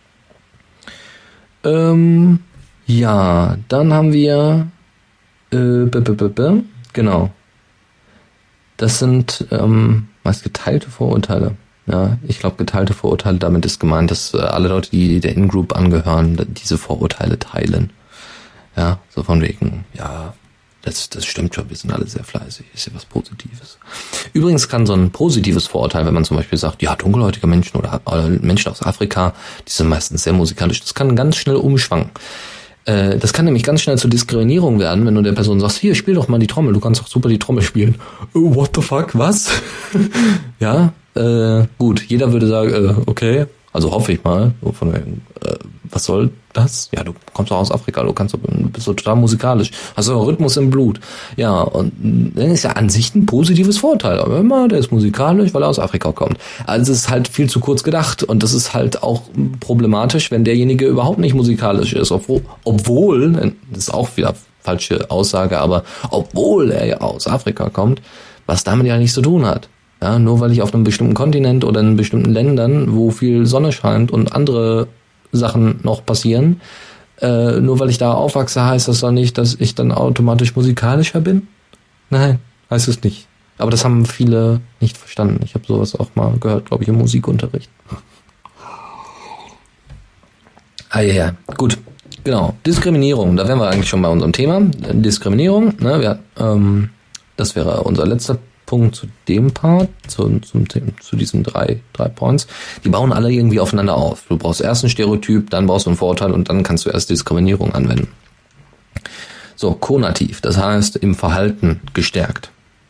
Ähm, ja, dann haben wir, äh, b -b -b -b, genau. Das sind ähm, meist geteilte Vorurteile. Ja, ich glaube, geteilte Vorurteile, damit ist gemeint, dass äh, alle Leute, die der In-Group angehören, diese Vorurteile teilen. Ja, so von wegen, ja, das, das stimmt schon, wir sind alle sehr fleißig, ist ja was Positives. Übrigens kann so ein positives Vorurteil, wenn man zum Beispiel sagt, ja, dunkelhäutige Menschen oder äh, Menschen aus Afrika, die sind meistens sehr musikalisch, das kann ganz schnell umschwangen. Äh, das kann nämlich ganz schnell zur Diskriminierung werden, wenn du der Person sagst, hier, spiel doch mal die Trommel, du kannst doch super die Trommel spielen. Oh, what the fuck, was? Ja, äh, gut, jeder würde sagen, äh, okay, also hoffe ich mal, so von wegen, äh, was soll das? Ja, du kommst doch aus Afrika, du kannst, du bist so total musikalisch, hast so Rhythmus im Blut. Ja, und dann ist ja an sich ein positives Vorteil. Aber immer, der ist musikalisch, weil er aus Afrika kommt. Also es ist halt viel zu kurz gedacht und das ist halt auch problematisch, wenn derjenige überhaupt nicht musikalisch ist, obwohl, obwohl, das ist auch wieder falsche Aussage, aber obwohl er ja aus Afrika kommt, was damit ja nichts zu tun hat. Ja, nur weil ich auf einem bestimmten Kontinent oder in bestimmten Ländern, wo viel Sonne scheint und andere Sachen noch passieren, äh, nur weil ich da aufwachse, heißt das doch nicht, dass ich dann automatisch musikalischer bin? Nein, heißt es nicht. Aber das haben viele nicht verstanden. Ich habe sowas auch mal gehört, glaube ich, im Musikunterricht. Ah ja, ja, gut. Genau, Diskriminierung, da wären wir eigentlich schon bei unserem Thema. Diskriminierung, ne, wir, ähm, das wäre unser letzter Punkt zu dem Part, zu, zum, zu diesen drei, drei Points. Die bauen alle irgendwie aufeinander auf. Du brauchst erst ein Stereotyp, dann brauchst du einen Vorurteil und dann kannst du erst Diskriminierung anwenden. So, konativ, das heißt im Verhalten gestärkt.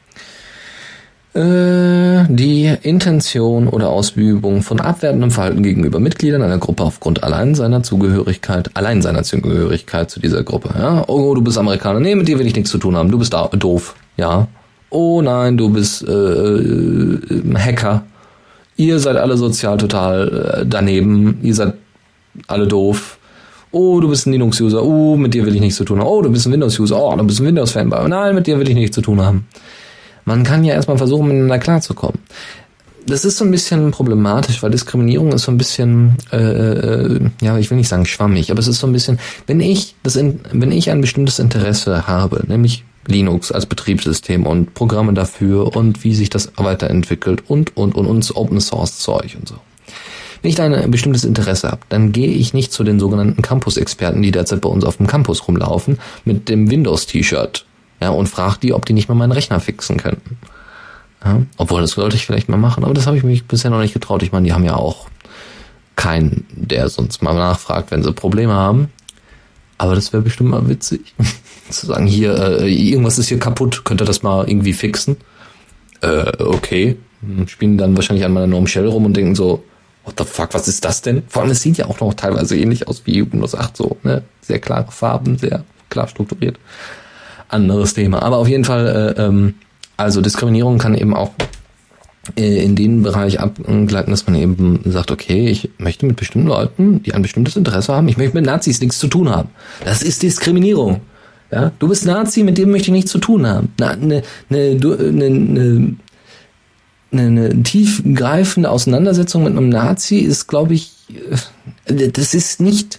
Äh, die Intention oder Ausübung von abwertendem Verhalten gegenüber Mitgliedern einer Gruppe aufgrund allein seiner Zugehörigkeit, allein seiner Zugehörigkeit zu dieser Gruppe. Ja? Oh, du bist Amerikaner, nee, mit dir will ich nichts zu tun haben, du bist da, doof, ja. Oh nein, du bist äh, äh, Hacker. ihr seid alle sozial total äh, daneben, ihr seid alle doof. Oh, du bist ein Linux-User, oh, mit dir will ich nichts zu tun haben. Oh, du bist ein Windows-User, oh, du bist ein Windows-Fanboy. Nein, mit dir will ich nichts zu tun haben. Man kann ja erstmal versuchen, miteinander klarzukommen. Das ist so ein bisschen problematisch, weil Diskriminierung ist so ein bisschen, äh, äh, ja, ich will nicht sagen schwammig, aber es ist so ein bisschen, wenn ich das, in, wenn ich ein bestimmtes Interesse habe, nämlich Linux als Betriebssystem und Programme dafür und wie sich das weiterentwickelt und, und, und, und Open-Source-Zeug und so. Wenn ich da ein bestimmtes Interesse habe, dann gehe ich nicht zu den sogenannten Campus-Experten, die derzeit bei uns auf dem Campus rumlaufen, mit dem Windows-T-Shirt, ja, und frage die, ob die nicht mal meinen Rechner fixen könnten. Ja, obwohl, das sollte ich vielleicht mal machen, aber das habe ich mich bisher noch nicht getraut. Ich meine, die haben ja auch keinen, der sonst mal nachfragt, wenn sie Probleme haben. Aber das wäre bestimmt mal witzig, zu sagen, hier, äh, irgendwas ist hier kaputt, könnt ihr das mal irgendwie fixen? Äh, okay. Spielen dann wahrscheinlich an meiner Norm Shell rum und denken so, what the fuck, was ist das denn? Vor allem, es sieht ja auch noch teilweise ähnlich aus wie Windows acht, so, ne? Sehr klare Farben, sehr klar strukturiert. Anderes Thema. Aber auf jeden Fall, äh, ähm, also Diskriminierung kann eben auch äh, in den Bereich abgleiten, dass man eben sagt, okay, ich möchte mit bestimmten Leuten, die ein bestimmtes Interesse haben, ich möchte mit Nazis nichts zu tun haben. Das ist Diskriminierung. Ja? Du bist Nazi, mit dem möchte ich nichts zu tun haben. Na, ne, ne, du, ne, ne, eine tiefgreifende Auseinandersetzung mit einem Nazi ist, glaube ich, das ist nicht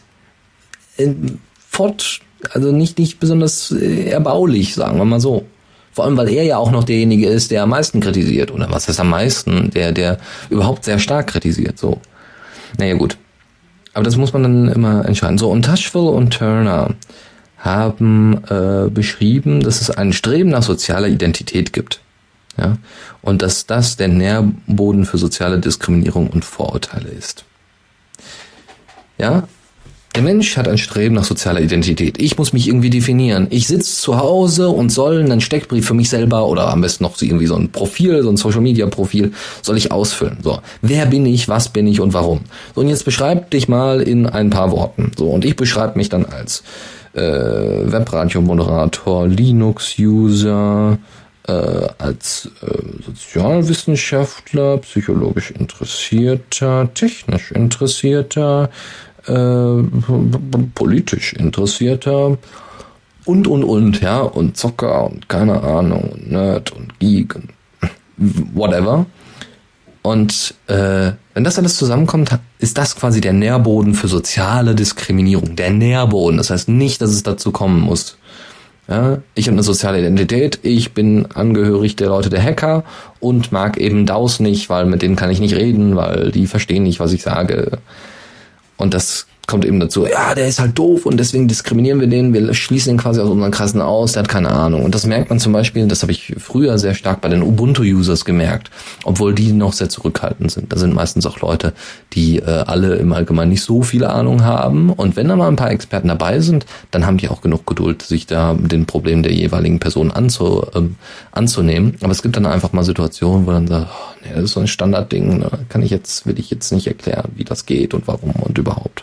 fort, also nicht, nicht besonders erbaulich, sagen wir mal so. Vor allem, weil er ja auch noch derjenige ist, der am meisten kritisiert. Oder was heißt am meisten? Der, der überhaupt sehr stark kritisiert, so. Naja, gut. Aber das muss man dann immer entscheiden. So, und Tushville und Turner haben äh, beschrieben, dass es ein Streben nach sozialer Identität gibt. Ja, und dass das der Nährboden für soziale Diskriminierung und Vorurteile ist. Ja, der Mensch hat ein Streben nach sozialer Identität. Ich muss mich irgendwie definieren. Ich sitze zu Hause und soll einen Steckbrief für mich selber oder am besten noch irgendwie so ein Profil, so ein Social-Media-Profil, soll ich ausfüllen. So, wer bin ich, was bin ich und warum? So, und jetzt beschreib dich mal in ein paar Worten. So, und ich beschreibe mich dann als äh, Webradio-Moderator, Linux-User, Äh, als äh, Sozialwissenschaftler, psychologisch interessierter, technisch interessierter, äh, politisch interessierter und, und, und, ja, und Zocker und keine Ahnung, und Nerd und Geek und whatever. Und äh, wenn das alles zusammenkommt, ist das quasi der Nährboden für soziale Diskriminierung. Der Nährboden, das heißt nicht, dass es dazu kommen muss. Ja, ich habe eine soziale Identität, ich bin angehörig der Leute der Hacker und mag eben D A Os nicht, weil mit denen kann ich nicht reden, weil die verstehen nicht, was ich sage. Und das kommt eben dazu, ja, der ist halt doof und deswegen diskriminieren wir den, wir schließen ihn quasi aus unseren Kreisen aus, der hat keine Ahnung. Und das merkt man zum Beispiel, das habe ich früher sehr stark bei den Ubuntu-Users gemerkt, obwohl die noch sehr zurückhaltend sind. Da sind meistens auch Leute, die äh, alle im Allgemeinen nicht so viel Ahnung haben. Und wenn da mal ein paar Experten dabei sind, dann haben die auch genug Geduld, sich da den Problemen der jeweiligen Person anzu, ähm, anzunehmen. Aber es gibt dann einfach mal Situationen, wo dann sagt, oh, nee, das ist so ein Standardding, ne? Kann ich jetzt, will ich jetzt nicht erklären, wie das geht und warum und überhaupt.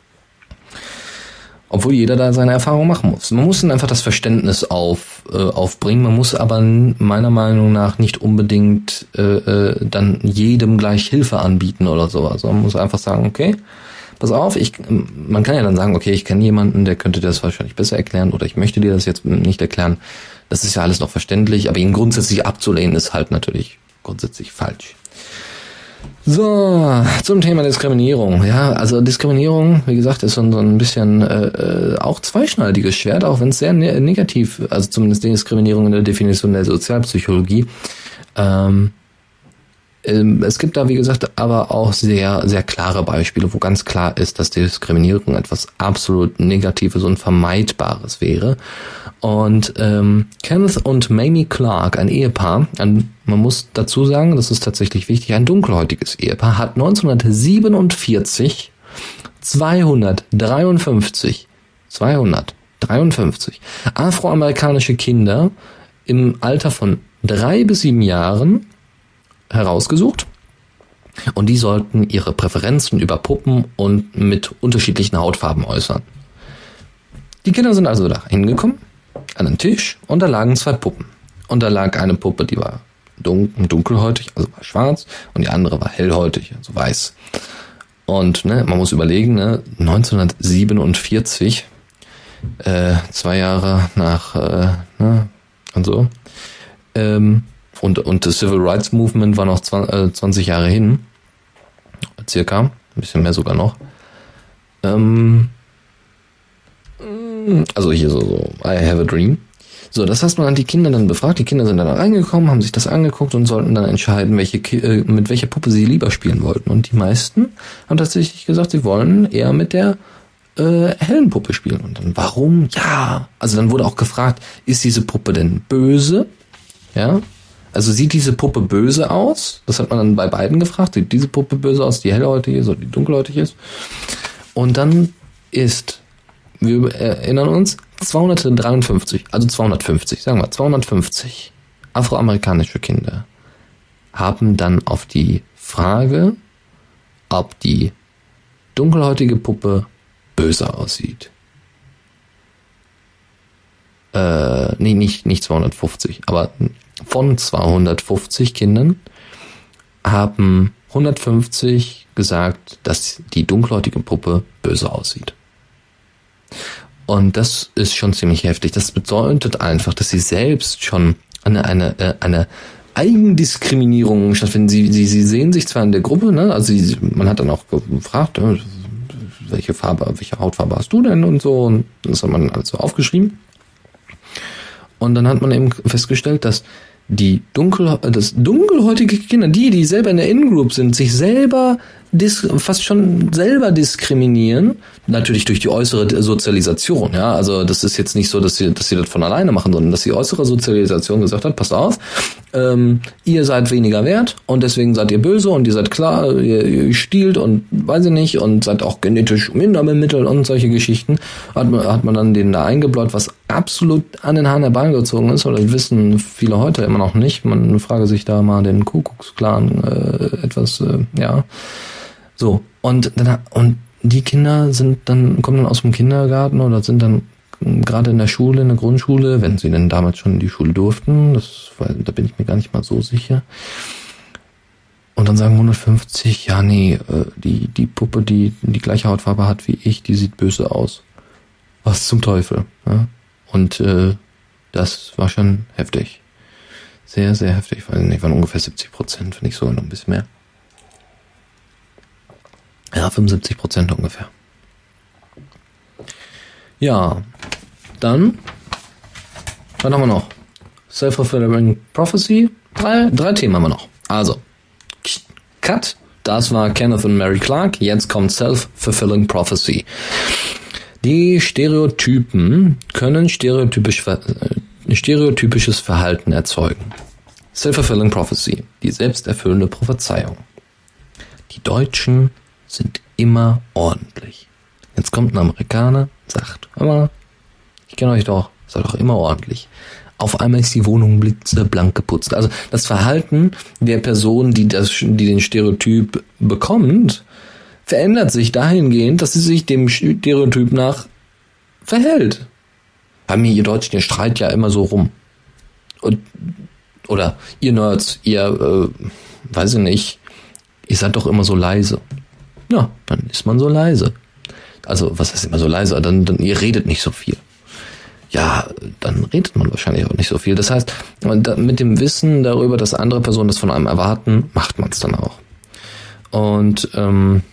Obwohl jeder da seine Erfahrung machen muss. Man muss dann einfach das Verständnis auf, äh, aufbringen. Man muss aber meiner Meinung nach nicht unbedingt äh, äh, dann jedem gleich Hilfe anbieten oder sowas. Man muss einfach sagen, okay, pass auf, ich, man kann ja dann sagen, okay, ich kenne jemanden, der könnte dir das wahrscheinlich besser erklären oder ich möchte dir das jetzt nicht erklären. Das ist ja alles noch verständlich, aber ihn grundsätzlich abzulehnen ist halt natürlich grundsätzlich falsch. So, zum Thema Diskriminierung. Ja, also Diskriminierung, wie gesagt, ist so ein bisschen äh, auch zweischneidiges Schwert, auch wenn es sehr ne- negativ, also zumindest Diskriminierung in der Definition der Sozialpsychologie. Ähm, ähm, es gibt da, wie gesagt, aber auch sehr, sehr klare Beispiele, wo ganz klar ist, dass Diskriminierung etwas absolut Negatives und Vermeidbares wäre. Und ähm, Kenneth und Mamie Clark, ein Ehepaar, ein, man muss dazu sagen, das ist tatsächlich wichtig, ein dunkelhäutiges Ehepaar, hat neunzehnhundertsiebenundvierzig zweihundertdreiundfünfzig afroamerikanische Kinder im Alter von drei bis sieben Jahren herausgesucht. Und die sollten ihre Präferenzen über Puppen und mit unterschiedlichen Hautfarben äußern. Die Kinder sind also da hingekommen, an einen Tisch, und da lagen zwei Puppen. Und da lag eine Puppe, die war dun- dunkelhäutig, also war schwarz, und die andere war hellhäutig, also weiß. Und ne, man muss überlegen, ne, neunzehnhundertsiebenundvierzig, äh, zwei Jahre nach äh, ne, und so, ähm, und und das Civil Rights Movement war noch zwanzig Jahre hin, circa, ein bisschen mehr sogar noch. Ähm, also hier so, so I have a dream. So, das heißt, man hat die Kinder dann befragt, die Kinder sind dann reingekommen, haben sich das angeguckt und sollten dann entscheiden, welche äh, mit welcher Puppe sie lieber spielen wollten. Und die meisten haben tatsächlich gesagt, sie wollen eher mit der äh, hellen Puppe spielen. Und dann, warum? Ja, also dann wurde auch gefragt, ist diese Puppe denn böse? Ja, also sieht diese Puppe böse aus? Das hat man dann bei beiden gefragt. Sieht diese Puppe böse aus, die hellhäutig ist oder die dunkelhäutig ist? Und dann ist, wir erinnern uns, zweihundertdreiundfünfzig, also zweihundertfünfzig, sagen wir zweihundertfünfzig afroamerikanische Kinder haben dann auf die Frage, ob die dunkelhäutige Puppe böse aussieht. Äh, nee, nicht, nicht zweihundertfünfzig, aber von zweihundertfünfzig Kindern haben hundertfünfzig gesagt, dass die dunkelhäutige Puppe böse aussieht. Und das ist schon ziemlich heftig. Das bedeutet einfach, dass sie selbst schon eine, eine, eine Eigendiskriminierung stattfinden. Sie, sie, sie sehen sich zwar in der Gruppe, ne, also sie, man hat dann auch gefragt, welche Farbe, welche Hautfarbe hast du denn und so, und das hat man also aufgeschrieben. Und dann hat man eben festgestellt, dass die dunkel, das dunkelhäutige Kinder, die, die selber in der In-Group sind, sich selber dis, fast schon selber diskriminieren, natürlich durch die äußere Sozialisation, ja, also das ist jetzt nicht so, dass sie, dass sie das von alleine machen, sondern dass die äußere Sozialisation gesagt hat, passt auf, ähm, ihr seid weniger wert und deswegen seid ihr böse und ihr seid klar, ihr, ihr stiehlt und weiß ich nicht und seid auch genetisch minder bemittelt und solche Geschichten, hat man, hat man dann denen da eingebläut, was absolut an den Haaren herbeigezogen ist, oder das wissen viele heute immer noch nicht, man frage sich da mal den Kuckucksklan äh, etwas, äh, ja, so, und dann, und die Kinder sind dann, kommen dann aus dem Kindergarten oder sind dann gerade in der Schule, in der Grundschule, wenn sie denn damals schon in die Schule durften, das, da bin ich mir gar nicht mal so sicher. Und dann sagen hundertfünfzig, ja nee, die, die Puppe, die die gleiche Hautfarbe hat wie ich, die sieht böse aus. Was zum Teufel. Ja? Und äh, das war schon heftig. Sehr, sehr heftig. Ich weiß nicht, waren ungefähr siebzig Prozent, finde ich sogar noch ein bisschen mehr. Ja, fünfundsiebzig Prozent ungefähr. Ja, dann, was haben wir noch? Self-fulfilling Prophecy. Drei, drei Themen haben wir noch. Also, Cut, das war Kenneth und Mary Clark. Jetzt kommt Self-fulfilling Prophecy. Die Stereotypen können stereotypisch, äh, stereotypisches Verhalten erzeugen. Self-fulfilling Prophecy, die selbsterfüllende Prophezeiung. Die Deutschen sind immer ordentlich. Jetzt kommt ein Amerikaner, sagt, aber ich kenne euch doch, seid doch immer ordentlich. Auf einmal ist die Wohnung blitzeblank geputzt. Also das Verhalten der Person, die das, die den Stereotyp bekommt, verändert sich dahingehend, dass sie sich dem Stereotyp nach verhält. Bei mir, ihr Deutschen, ihr streit ja immer so rum. Und, oder ihr Nerds, ihr, äh, weiß ich nicht, ihr seid doch immer so leise. Ja, dann ist man so leise. Also, was heißt immer so leise? Dann, dann, ihr redet nicht so viel. Ja, dann redet man wahrscheinlich auch nicht so viel. Das heißt, mit dem Wissen darüber, dass andere Personen das von einem erwarten, macht man es dann auch. Und, ähm,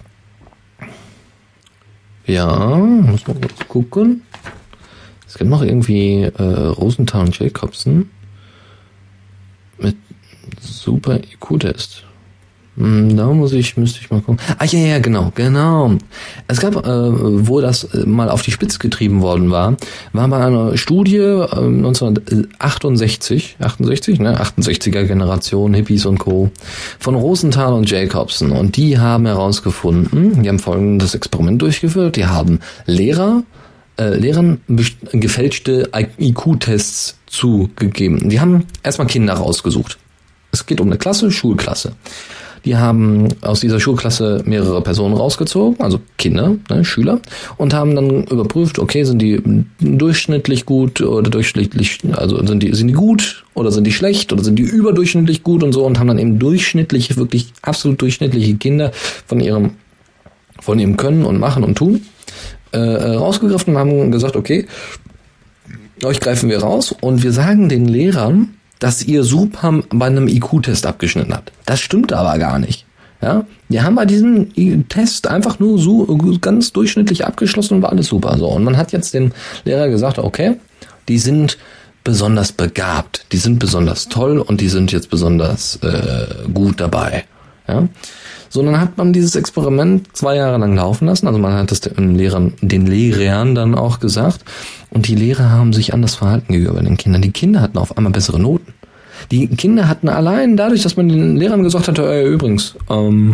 ja, muss man kurz gucken. Es gibt noch irgendwie äh, Rosenthal und Jacobsen mit super I Q-Test. Da muss ich, müsste ich mal gucken. Ah, ja, ja, genau, genau. Es gab, äh, wo das mal auf die Spitze getrieben worden war, war bei einer Studie äh, neunzehnhundertachtundsechzig, achtundsechzig, ne, achtundsechziger Generation, Hippies und Co. von Rosenthal und Jacobsen. Und die haben herausgefunden, die haben folgendes Experiment durchgeführt, die haben Lehrer, äh, Lehrern gefälschte I Q-Tests zugegeben. Die haben erstmal Kinder rausgesucht. Es geht um eine Klasse, Schulklasse. Die haben aus dieser Schulklasse mehrere Personen rausgezogen, also Kinder, ne, Schüler, und haben dann überprüft, okay, sind die durchschnittlich gut oder durchschnittlich, also sind die, sind die gut oder sind die schlecht oder sind die überdurchschnittlich gut und so, und haben dann eben durchschnittliche, wirklich absolut durchschnittliche Kinder von ihrem, von ihrem Können und Machen und Tun äh, rausgegriffen und haben gesagt, okay, euch greifen wir raus und wir sagen den Lehrern, dass ihr super bei einem I Q-Test abgeschnitten habt. Das stimmt aber gar nicht. Ja, die haben bei diesem Test einfach nur so ganz durchschnittlich abgeschlossen und war alles super. So, und man hat jetzt dem Lehrer gesagt, okay, die sind besonders begabt, die sind besonders toll und die sind jetzt besonders äh, gut dabei. Ja, so, dann hat man dieses Experiment zwei Jahre lang laufen lassen. Also man hat das den Lehrern, den Lehrern dann auch gesagt. Und die Lehrer haben sich anders verhalten gegenüber den Kindern. Die Kinder hatten auf einmal bessere Noten. Die Kinder hatten allein dadurch, dass man den Lehrern gesagt hatte, ey, übrigens, ähm,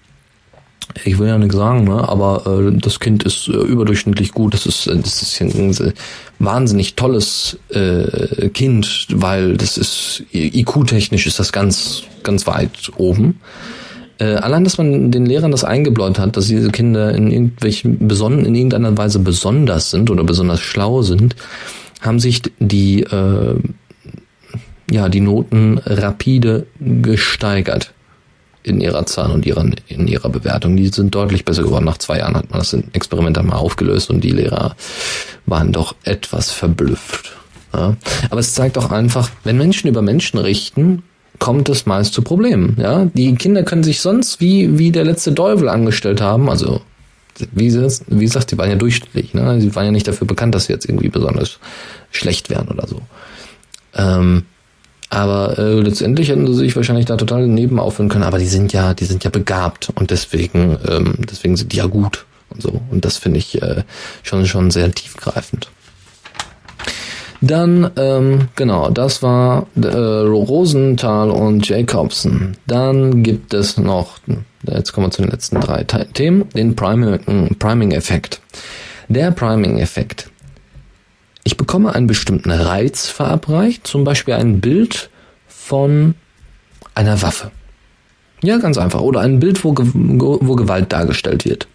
ich will ja nichts sagen, ne, aber äh, das Kind ist äh, überdurchschnittlich gut. Das ist, das ist ein äh, wahnsinnig tolles äh, Kind, weil das ist I Q-technisch ist das ganz, ganz weit oben. Äh, allein, dass man den Lehrern das eingebläut hat, dass diese Kinder in irgendwelchen beson- in irgendeiner Weise besonders sind oder besonders schlau sind, haben sich die äh, ja die Noten rapide gesteigert in ihrer Zahl und ihrer, in ihrer Bewertung. Die sind deutlich besser geworden. Nach zwei Jahren hat man das Experiment einmal aufgelöst und die Lehrer waren doch etwas verblüfft. Ja. Aber es zeigt auch einfach, wenn Menschen über Menschen richten, kommt es meist zu Problemen. Ja, die Kinder können sich sonst wie wie der letzte Teufel angestellt haben. Also wie sie, wie gesagt, die waren ja durchschnittlich. Ne? Sie waren ja nicht dafür bekannt, dass sie jetzt irgendwie besonders schlecht wären oder so. Ähm, aber äh, letztendlich hätten sie sich wahrscheinlich da total daneben aufhören können. Aber die sind ja, die sind ja begabt und deswegen, ähm, deswegen sind die ja gut und so. Und das finde ich äh, schon schon sehr tiefgreifend. Dann, ähm, genau, das war äh, Rosenthal und Jacobson. Dann gibt es noch, jetzt kommen wir zu den letzten drei Te- Themen, den Priming, Priming-Effekt. Der Priming-Effekt. Ich bekomme einen bestimmten Reiz verabreicht, zum Beispiel ein Bild von einer Waffe. Ja, ganz einfach. Oder ein Bild, wo, wo Gewalt dargestellt wird.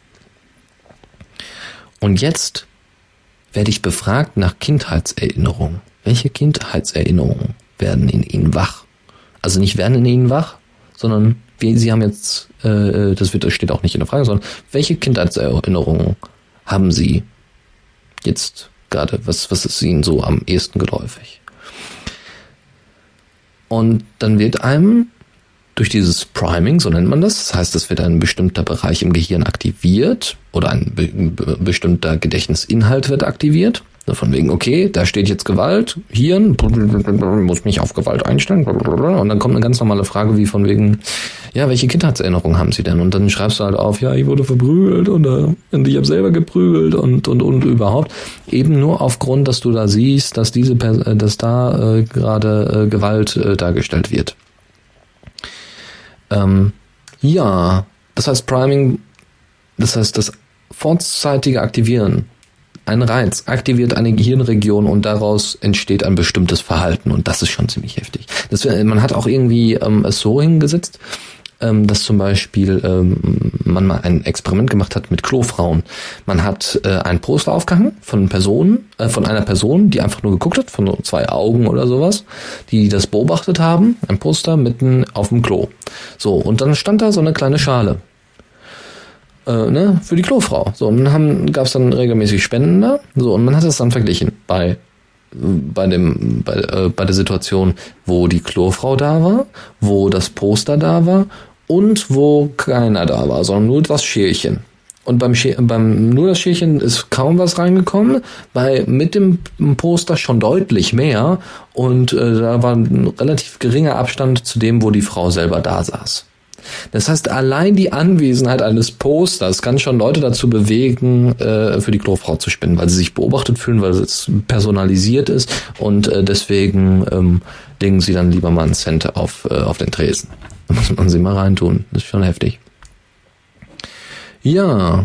Und jetzt werde ich befragt nach Kindheitserinnerungen. Welche Kindheitserinnerungen werden in Ihnen wach? Also nicht werden in Ihnen wach, sondern wie, Sie haben jetzt, äh, das wird, das steht auch nicht in der Frage, sondern welche Kindheitserinnerungen haben Sie jetzt gerade? Was, was ist Ihnen so am ehesten geläufig? Und dann wird einem durch dieses Priming, so nennt man das, das heißt, es wird ein bestimmter Bereich im Gehirn aktiviert oder ein be- be- bestimmter Gedächtnisinhalt wird aktiviert. Von wegen, okay, da steht jetzt Gewalt, Hirn, muss mich auf Gewalt einstellen. Und dann kommt eine ganz normale Frage wie von wegen, ja, welche Kindheitserinnerungen haben Sie denn? Und dann schreibst du halt auf, ja, ich wurde verprügelt oder und ich habe selber geprügelt und und und überhaupt. Eben nur aufgrund, dass du da siehst, dass diese, dass da äh, gerade äh, Gewalt äh, dargestellt wird. Ähm, ja, das heißt Priming, das heißt das vorzeitige Aktivieren, ein Reiz aktiviert eine Gehirnregion und daraus entsteht ein bestimmtes Verhalten und das ist schon ziemlich heftig. Das, man hat auch irgendwie ähm, es so hingesetzt, ähm, dass zum Beispiel ähm, man mal ein Experiment gemacht hat mit Klofrauen. Man hat äh, ein Poster aufgehangen von Personen, äh, von einer Person, die einfach nur geguckt hat, von so zwei Augen oder sowas, die das beobachtet haben, ein Poster mitten auf dem Klo. So, und dann stand da so eine kleine Schale. Äh, ne, für die Klofrau. So, und dann gab es dann regelmäßig Spenden da. So, und man hat das dann verglichen bei bei dem bei, äh, bei der Situation, wo die Klofrau da war, wo das Poster da war und wo keiner da war, sondern nur das Schälchen. Und beim, Schä- beim nur das Schälchen ist kaum was reingekommen, bei mit dem Poster schon deutlich mehr und äh, da war ein relativ geringer Abstand zu dem, wo die Frau selber da saß. Das heißt, allein die Anwesenheit eines Posters kann schon Leute dazu bewegen, äh, für die Klofrau zu spenden, weil sie sich beobachtet fühlen, weil es personalisiert ist und äh, deswegen ähm, legen sie dann lieber mal einen Cent auf, äh, auf den Tresen. Da muss man sie mal reintun. Das ist schon heftig. Ja.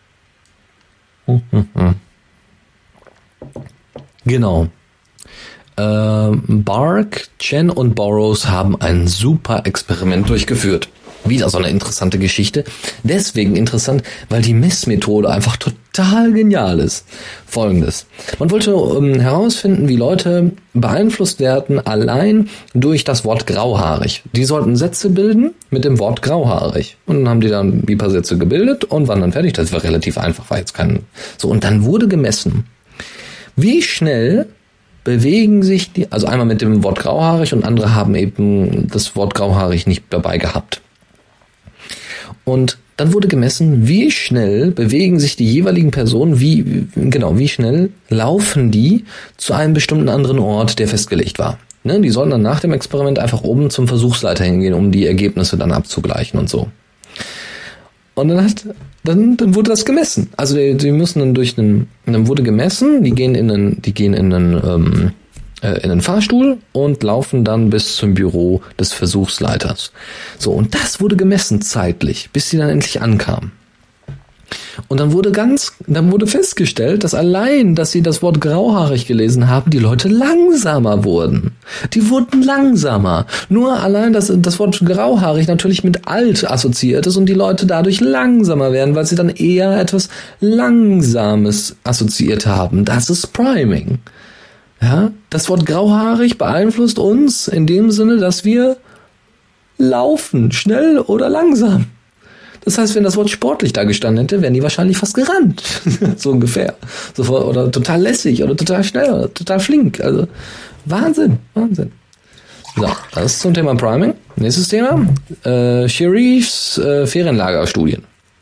Genau. äh, Bark, Chen und Burroughs haben ein super Experiment durchgeführt. Wieder so eine interessante Geschichte. Deswegen interessant, weil die Messmethode einfach total genial ist. Folgendes. Man wollte ähm, herausfinden, wie Leute beeinflusst werden allein durch das Wort grauhaarig. Die sollten Sätze bilden mit dem Wort grauhaarig. Und dann haben die dann ein paar Sätze gebildet und waren dann fertig. Das war relativ einfach, war jetzt kein... So, und dann wurde gemessen, wie schnell bewegen sich die... Also einmal mit dem Wort grauhaarig und andere haben eben das Wort grauhaarig nicht dabei gehabt. Und dann wurde gemessen, wie schnell bewegen sich die jeweiligen Personen, wie genau, wie schnell laufen die zu einem bestimmten anderen Ort, der festgelegt war. Ne, die sollten dann nach dem Experiment einfach oben zum Versuchsleiter hingehen, um die Ergebnisse dann abzugleichen und so. Und dann hat, dann, dann wurde das gemessen. Also die, die müssen dann durch einen, dann wurde gemessen, die gehen in einen, die gehen in einen, ähm, in den Fahrstuhl und laufen dann bis zum Büro des Versuchsleiters. So, und das wurde gemessen zeitlich, bis sie dann endlich ankamen. Und dann wurde ganz, dann wurde festgestellt, dass allein, dass sie das Wort grauhaarig gelesen haben, die Leute langsamer wurden. Die wurden langsamer. Nur allein, dass das Wort grauhaarig natürlich mit alt assoziiert ist und die Leute dadurch langsamer werden, weil sie dann eher etwas Langsames assoziiert haben. Das ist Priming. Ja, das Wort grauhaarig beeinflusst uns in dem Sinne, dass wir laufen, schnell oder langsam. Das heißt, wenn das Wort sportlich da gestanden hätte, wären die wahrscheinlich fast gerannt. So ungefähr. So, oder total lässig oder total schnell oder total flink. Also Wahnsinn, Wahnsinn. So, das ist zum Thema Priming. Nächstes Thema. Äh, Sherifs äh, Ferienlagerstudien.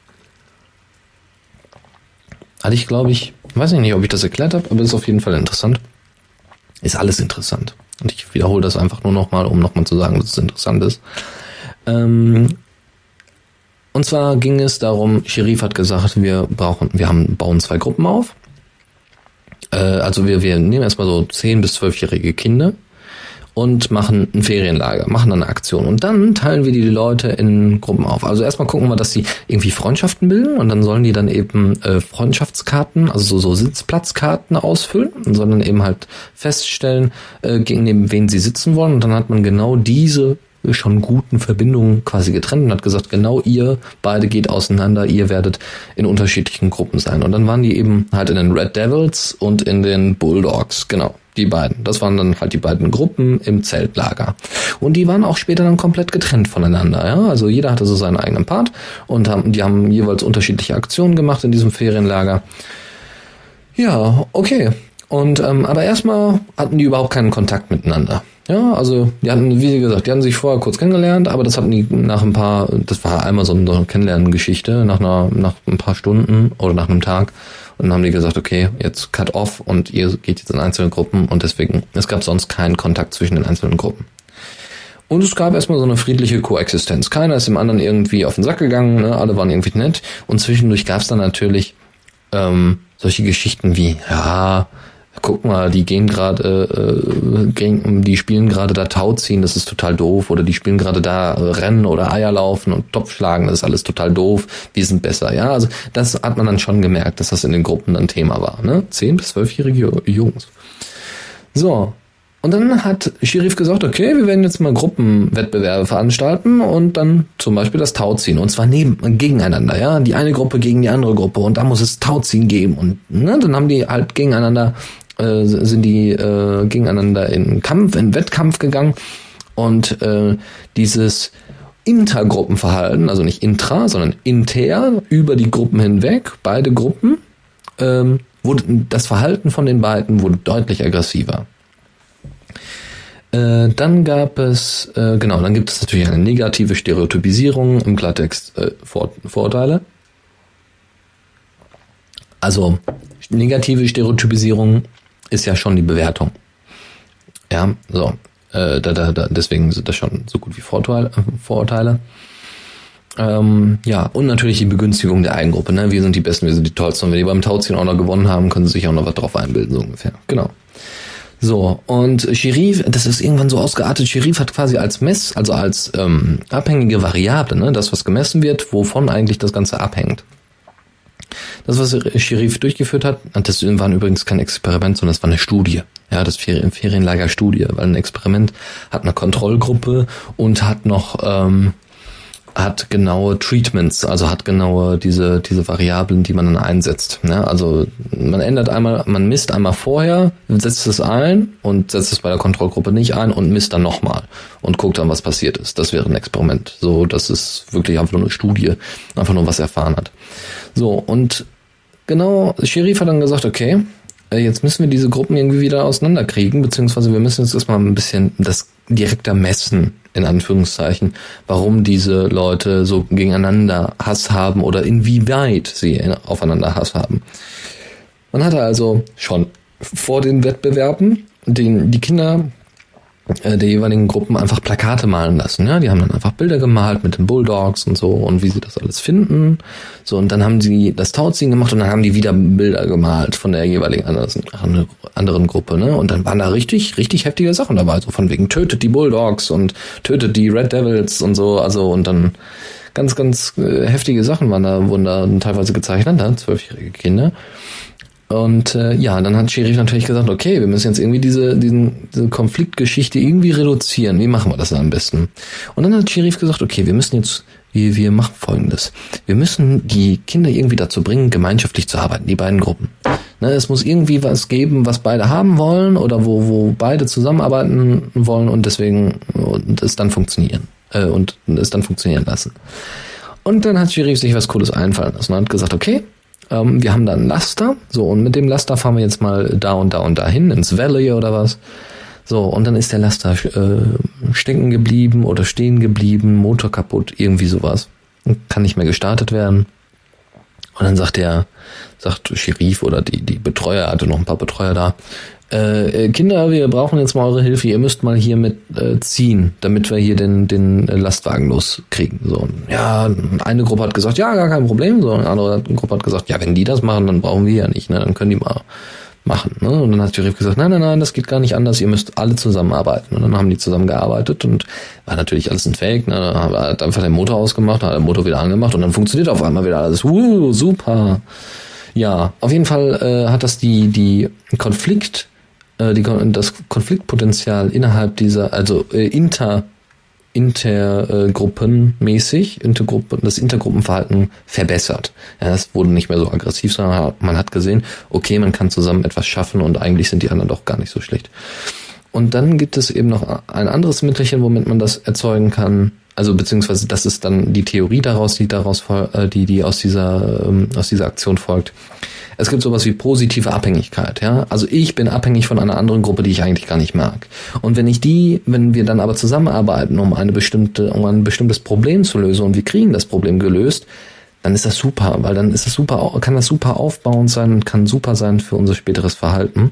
Hatte ich, glaube ich, weiß ich nicht, ob ich das erklärt habe, aber ist auf jeden Fall interessant. Ist alles interessant. Und ich wiederhole das einfach nur nochmal, um nochmal zu sagen, dass es interessant ist. Ähm, und zwar ging es darum, Sherif hat gesagt, wir brauchen, wir haben, bauen zwei Gruppen auf. Äh, also wir, wir nehmen erstmal so zehn- bis zwölfjährige Kinder und machen ein Ferienlager, machen dann eine Aktion. Und dann teilen wir die Leute in Gruppen auf. Also erstmal gucken wir, dass sie irgendwie Freundschaften bilden und dann sollen die dann eben äh, Freundschaftskarten, also so, so Sitzplatzkarten ausfüllen und sollen dann eben halt feststellen, äh, gegen wen sie sitzen wollen. Und dann hat man genau diese schon guten Verbindungen quasi getrennt und hat gesagt, genau ihr beide geht auseinander, ihr werdet in unterschiedlichen Gruppen sein. Und dann waren die eben halt in den Red Devils und in den Bulldogs, genau. Die beiden. Das waren dann halt die beiden Gruppen im Zeltlager. Und die waren auch später dann komplett getrennt voneinander. Ja, also jeder hatte so seinen eigenen Part und haben, die haben jeweils unterschiedliche Aktionen gemacht in diesem Ferienlager. Ja, okay. Und ähm, aber erstmal hatten die überhaupt keinen Kontakt miteinander. Ja, also die hatten, wie gesagt, die hatten sich vorher kurz kennengelernt, aber das hatten die nach ein paar, das war einmal so eine Kennenlernen-Geschichte, nach einer, nach ein paar Stunden oder nach einem Tag. Und dann haben die gesagt, okay, jetzt cut off und ihr geht jetzt in einzelne Gruppen und deswegen, es gab sonst keinen Kontakt zwischen den einzelnen Gruppen. Und es gab erstmal so eine friedliche Koexistenz. Keiner ist dem anderen irgendwie auf den Sack gegangen, ne? Alle waren irgendwie nett. Und zwischendurch gab es dann natürlich ähm, solche Geschichten wie, ja, guck mal, die gehen gerade, äh, die spielen gerade da Tauziehen, das ist total doof. Oder die spielen gerade da äh, Rennen oder Eier laufen und Topf schlagen, das ist alles total doof. Wir sind besser, ja. Also das hat man dann schon gemerkt, dass das in den Gruppen dann Thema war, ne? Zehn- bis zwölfjährige Jungs. So. Und dann hat Sherif gesagt, okay, wir werden jetzt mal Gruppenwettbewerbe veranstalten und dann zum Beispiel das Tauziehen. Und zwar neben, gegeneinander, ja. Die eine Gruppe gegen die andere Gruppe und da muss es Tauziehen geben. Und ne, dann haben die halt gegeneinander Äh, sind die äh, gegeneinander in Kampf, in Wettkampf gegangen und äh, dieses Intergruppenverhalten, also nicht intra, sondern inter, über die Gruppen hinweg, beide Gruppen, ähm, wurde das Verhalten von den beiden wurde deutlich aggressiver. Äh, dann gab es, äh, genau, dann gibt es natürlich eine negative Stereotypisierung, im Klartext äh, Vor- Vorurteile. Also negative Stereotypisierung ist ja schon die Bewertung. Ja, so. Äh, da, da, da, deswegen sind das schon so gut wie Vorteile. Vorurteile. Ähm, ja, und natürlich die Begünstigung der Eigengruppe. Ne? Wir sind die Besten, wir sind die Tollsten. Und wenn die beim Tauziehen auch noch gewonnen haben, können sie sich auch noch was drauf einbilden, so ungefähr. Genau. So, und Sherif, das ist irgendwann so ausgeartet, Sherif hat quasi als Mess, also als ähm, abhängige Variable, ne, das, was gemessen wird, wovon eigentlich das Ganze abhängt. Das, was Sherif durchgeführt hat, das war übrigens kein Experiment, sondern das war eine Studie. Ja, das Ferien, Ferienlager-Studie, weil ein Experiment hat eine Kontrollgruppe und hat noch ähm, hat genaue Treatments, also hat genaue diese diese Variablen, die man dann einsetzt. Ja, also man ändert einmal, man misst einmal vorher, setzt es ein und setzt es bei der Kontrollgruppe nicht ein und misst dann nochmal und guckt dann, was passiert ist. Das wäre ein Experiment. So, das ist wirklich einfach nur eine Studie, einfach nur was erfahren hat. So, und genau, Sherif hat dann gesagt, okay, jetzt müssen wir diese Gruppen irgendwie wieder auseinanderkriegen, beziehungsweise wir müssen jetzt erstmal ein bisschen das direkter messen, in Anführungszeichen, warum diese Leute so gegeneinander Hass haben oder inwieweit sie aufeinander Hass haben. Man hatte also schon vor den Wettbewerben den, die Kinder der jeweiligen Gruppen einfach Plakate malen lassen. Ja, die haben dann einfach Bilder gemalt mit den Bulldogs und so und wie sie das alles finden. So, und dann haben sie das Tauziehen gemacht und dann haben die wieder Bilder gemalt von der jeweiligen anderen, anderen Gruppe, ne? Und dann waren da richtig, richtig heftige Sachen dabei. So von wegen tötet die Bulldogs und tötet die Red Devils und so. Also, und dann ganz, ganz äh, heftige Sachen waren da, wurden da teilweise gezeichnet, ne? Zwölfjährige Kinder. Und äh, ja, dann hat Sherif natürlich gesagt, okay, wir müssen jetzt irgendwie diese, diesen, diese Konfliktgeschichte irgendwie reduzieren. Wie machen wir das am besten? Und dann hat Sherif gesagt, okay, wir müssen jetzt, wir, wir machen Folgendes. Wir müssen die Kinder irgendwie dazu bringen, gemeinschaftlich zu arbeiten, die beiden Gruppen. Ne, es muss irgendwie was geben, was beide haben wollen oder wo, wo beide zusammenarbeiten wollen und deswegen und es dann funktionieren äh, und es dann funktionieren lassen. Und dann hat Sherif sich was Cooles einfallen lassen und hat gesagt, okay, Ähm, wir haben da ein Laster, so, und mit dem Laster fahren wir jetzt mal da und da und da hin, ins Valley oder was. So, und dann ist der Laster äh, stecken geblieben oder stehen geblieben, Motor kaputt, irgendwie sowas. Kann nicht mehr gestartet werden. Und dann sagt der, sagt Sherif oder die, die Betreuer, hatte noch ein paar Betreuer da, äh, Kinder, wir brauchen jetzt mal eure Hilfe, ihr müsst mal hier mit äh, ziehen, damit wir hier den, den Lastwagen loskriegen. So, ja, eine Gruppe hat gesagt, ja, gar kein Problem, so, eine andere Gruppe hat gesagt, ja, wenn die das machen, dann brauchen wir ja nicht, ne, dann können die mal machen, ne, und dann hat Sherif gesagt, nein, nein, nein, das geht gar nicht anders, ihr müsst alle zusammenarbeiten, und dann haben die zusammengearbeitet und war natürlich alles ein Fake, ne, hat einfach den Motor ausgemacht, hat den Motor wieder angemacht und dann funktioniert auf einmal wieder alles, uh, super. Ja, auf jeden Fall äh, hat das die, die Konflikt Die, das Konfliktpotenzial innerhalb dieser, also äh, inter, intergruppenmäßig, äh, Intergruppen, das Intergruppenverhalten verbessert. Ja, es wurde nicht mehr so aggressiv, sondern man hat gesehen, okay, man kann zusammen etwas schaffen und eigentlich sind die anderen doch gar nicht so schlecht. Und dann gibt es eben noch ein anderes Mittelchen, womit man das erzeugen kann. Also beziehungsweise das ist dann die Theorie daraus, die daraus, äh, die die aus dieser ähm, aus dieser Aktion folgt. Es gibt sowas wie positive Abhängigkeit, ja. Also ich bin abhängig von einer anderen Gruppe, die ich eigentlich gar nicht mag. Und wenn ich die, wenn wir dann aber zusammenarbeiten, um eine bestimmte, um ein bestimmtes Problem zu lösen und wir kriegen das Problem gelöst, dann ist das super, weil dann ist das super, kann das super aufbauend sein und kann super sein für unser späteres Verhalten.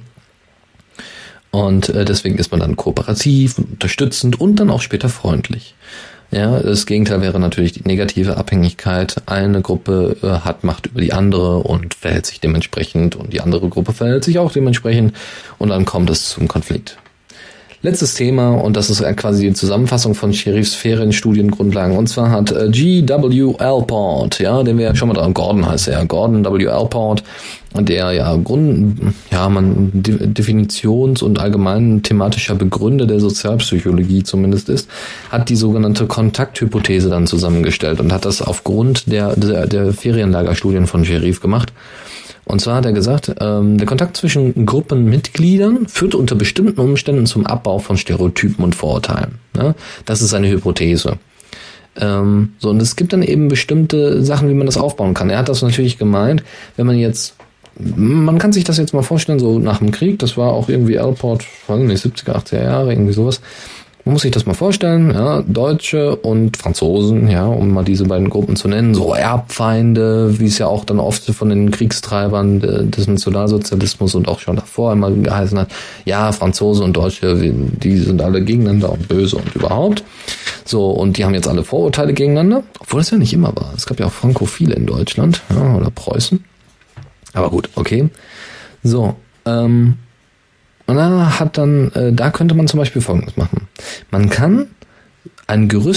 Und äh, deswegen ist man dann kooperativ und unterstützend und dann auch später freundlich. Ja, das Gegenteil wäre natürlich die negative Abhängigkeit. Eine Gruppe äh, hat Macht über die andere und verhält sich dementsprechend und die andere Gruppe verhält sich auch dementsprechend und dann kommt es zum Konflikt. Letztes Thema, und das ist quasi die Zusammenfassung von Sherifs Ferienstudiengrundlagen, und zwar hat äh, G W Allport, ja, den wir ja schon mal dran, Gordon heißt er, Gordon W. Allport, der ja Grund, ja, man Definitions- und allgemein thematischer Begründer der Sozialpsychologie zumindest ist, hat die sogenannte Kontakthypothese dann zusammengestellt und hat das aufgrund der, der, der Ferienlagerstudien von Sherif gemacht. Und zwar hat er gesagt, ähm, der Kontakt zwischen Gruppenmitgliedern führt unter bestimmten Umständen zum Abbau von Stereotypen und Vorurteilen. Ne? Das ist eine Hypothese. Ähm, so, und es gibt dann eben bestimmte Sachen, wie man das aufbauen kann. Er hat das natürlich gemeint, wenn man jetzt, man kann sich das jetzt mal vorstellen, so nach dem Krieg, das war auch irgendwie Allport, weiß nicht, siebziger, achtziger Jahre, irgendwie sowas. Man muss sich das mal vorstellen, ja, Deutsche und Franzosen, ja, um mal diese beiden Gruppen zu nennen, so Erbfeinde, wie es ja auch dann oft von den Kriegstreibern des Nationalsozialismus und auch schon davor einmal geheißen hat, ja, Franzose und Deutsche, die sind alle gegeneinander und böse und überhaupt. So, und die haben jetzt alle Vorurteile gegeneinander, obwohl das ja nicht immer war. Es gab ja auch Frankophile in Deutschland, ja, oder Preußen. Aber gut, okay. So, ähm, und da hat dann, äh, da könnte man zum Beispiel Folgendes machen. Man kann ein Gerüst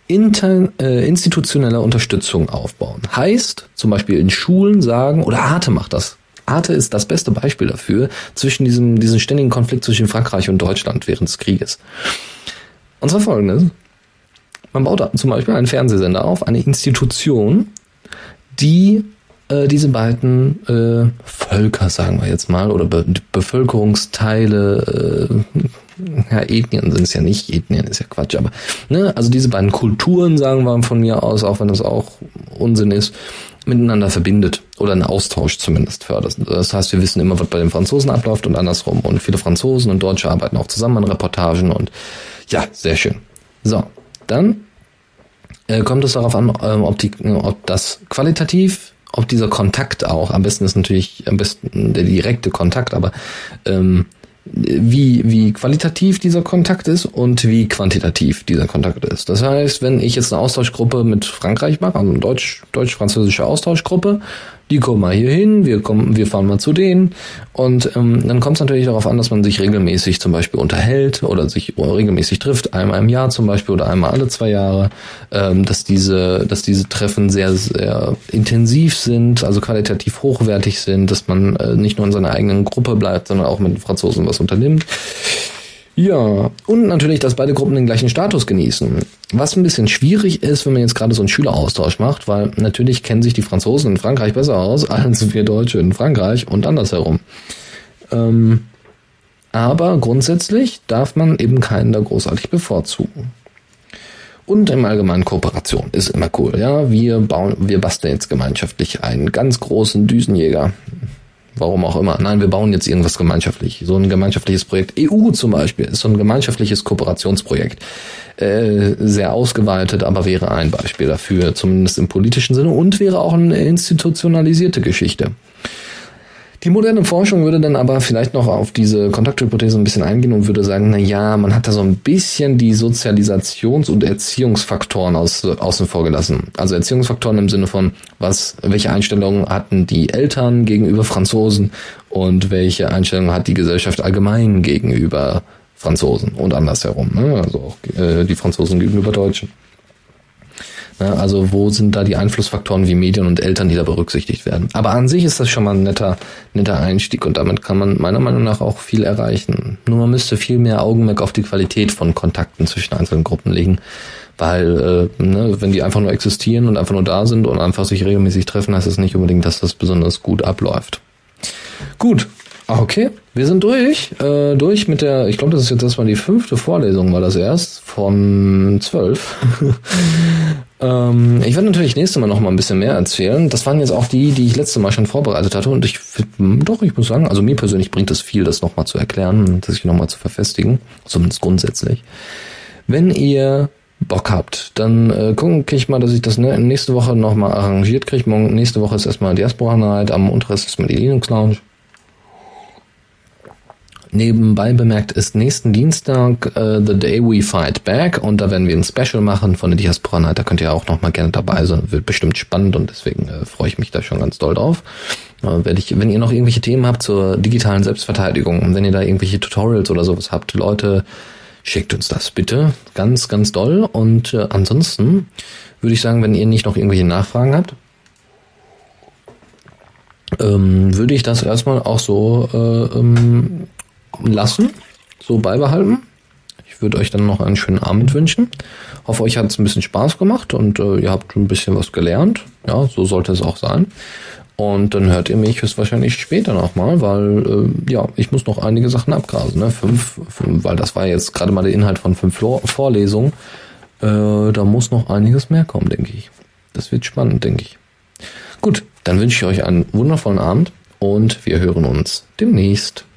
Inter, äh, institutionelle Unterstützung aufbauen. Heißt, zum Beispiel in Schulen sagen, oder Arte macht das. Arte ist das beste Beispiel dafür, zwischen diesem, diesem ständigen Konflikt zwischen Frankreich und Deutschland während des Krieges. Und zwar folgendes. Man baut zum Beispiel einen Fernsehsender auf, eine Institution, die äh, diese beiden äh, Völker, sagen wir jetzt mal, oder Be- Bevölkerungsteile, äh, ja, Ethnien sind es ja nicht, Ethnien ist ja Quatsch, aber ne, also diese beiden Kulturen, sagen wir von mir aus, auch wenn das auch Unsinn ist, miteinander verbindet oder einen Austausch zumindest fördert. Das heißt, wir wissen immer, was bei den Franzosen abläuft und andersrum. Und viele Franzosen und Deutsche arbeiten auch zusammen an Reportagen und ja, sehr schön. So, dann äh, kommt es darauf an, äh, ob, die, ob das qualitativ, ob dieser Kontakt auch, am besten ist natürlich am besten der direkte Kontakt, aber ähm, wie wie qualitativ dieser Kontakt ist und wie quantitativ dieser Kontakt ist. Das heißt, wenn ich jetzt eine Austauschgruppe mit Frankreich mache, also eine deutsch, deutsch-französische Austauschgruppe, die kommen mal hier hin, wir kommen, wir fahren mal zu denen und ähm, dann kommt es natürlich darauf an, dass man sich regelmäßig zum Beispiel unterhält oder sich regelmäßig trifft, einmal im Jahr zum Beispiel oder einmal alle zwei Jahre, ähm, dass diese, dass diese Treffen sehr, sehr intensiv sind, also qualitativ hochwertig sind, dass man äh, nicht nur in seiner eigenen Gruppe bleibt, sondern auch mit den Franzosen was unternimmt. Ja, und natürlich, dass beide Gruppen den gleichen Status genießen. Was ein bisschen schwierig ist, wenn man jetzt gerade so einen Schüleraustausch macht, weil natürlich kennen sich die Franzosen in Frankreich besser aus als wir Deutsche in Frankreich und andersherum. Ähm, aber grundsätzlich darf man eben keinen da großartig bevorzugen. Und im Allgemeinen Kooperation ist immer cool. Ja, wir bauen, wir basteln jetzt gemeinschaftlich einen ganz großen Düsenjäger. Warum auch immer. Nein, wir bauen jetzt irgendwas gemeinschaftlich. So ein gemeinschaftliches Projekt. E U zum Beispiel ist so ein gemeinschaftliches Kooperationsprojekt. Äh, sehr ausgeweitet, aber wäre ein Beispiel dafür, zumindest im politischen Sinne, und wäre auch eine institutionalisierte Geschichte. Die moderne Forschung würde dann aber vielleicht noch auf diese Kontakthypothese ein bisschen eingehen und würde sagen, na ja, man hat da so ein bisschen die Sozialisations- und Erziehungsfaktoren aus, außen vor gelassen. Also Erziehungsfaktoren im Sinne von, was, welche Einstellungen hatten die Eltern gegenüber Franzosen und welche Einstellungen hat die Gesellschaft allgemein gegenüber Franzosen und andersherum, ne? Also auch äh, die Franzosen gegenüber Deutschen. Also wo sind da die Einflussfaktoren wie Medien und Eltern, die da berücksichtigt werden? Aber an sich ist das schon mal ein netter, netter Einstieg und damit kann man meiner Meinung nach auch viel erreichen. Nur man müsste viel mehr Augenmerk auf die Qualität von Kontakten zwischen einzelnen Gruppen legen, weil äh, ne, wenn die einfach nur existieren und einfach nur da sind und einfach sich regelmäßig treffen, heißt das nicht unbedingt, dass das besonders gut abläuft. Gut. Okay, wir sind durch, äh, durch mit der, ich glaube, das ist jetzt erstmal die fünfte Vorlesung, war das erst, von zwölf. ähm, ich werde natürlich nächstes Mal noch mal ein bisschen mehr erzählen. Das waren jetzt auch die, die ich letztes Mal schon vorbereitet hatte und ich, doch, ich muss sagen, also mir persönlich bringt es viel, das noch mal zu erklären, das sich noch mal zu verfestigen, zumindest grundsätzlich. Wenn ihr Bock habt, dann äh, gucke ich mal, dass ich das ne, nächste Woche noch mal arrangiert kriege. Morgen, nächste Woche ist erstmal Diaspora Night, am Montag ist erstmal die Linux Lounge. Nebenbei bemerkt ist nächsten Dienstag uh, The Day We Fight Back und da werden wir ein Special machen von der Diaspora Night. Da könnt ihr auch noch mal gerne dabei sein. Wird bestimmt spannend und deswegen uh, freue ich mich da schon ganz doll drauf. Uh, werde ich, wenn ihr noch irgendwelche Themen habt zur digitalen Selbstverteidigung und wenn ihr da irgendwelche Tutorials oder sowas habt, Leute, schickt uns das bitte. Ganz, ganz doll. Und uh, ansonsten würde ich sagen, wenn ihr nicht noch irgendwelche Nachfragen habt, ähm, würde ich das erstmal auch so äh, ähm, lassen, so beibehalten. Ich würde euch dann noch einen schönen Abend wünschen. Hoffe, euch hat es ein bisschen Spaß gemacht und äh, ihr habt ein bisschen was gelernt. Ja, so sollte es auch sein. Und dann hört ihr mich höchstwahrscheinlich später nochmal, weil äh, ja, ich muss noch einige Sachen abgrasen. Ne? Fünf, fünf, weil das war jetzt gerade mal der Inhalt von fünf Vorlesungen. Äh, da muss noch einiges mehr kommen, denke ich. Das wird spannend, denke ich. Gut, dann wünsche ich euch einen wundervollen Abend und wir hören uns demnächst.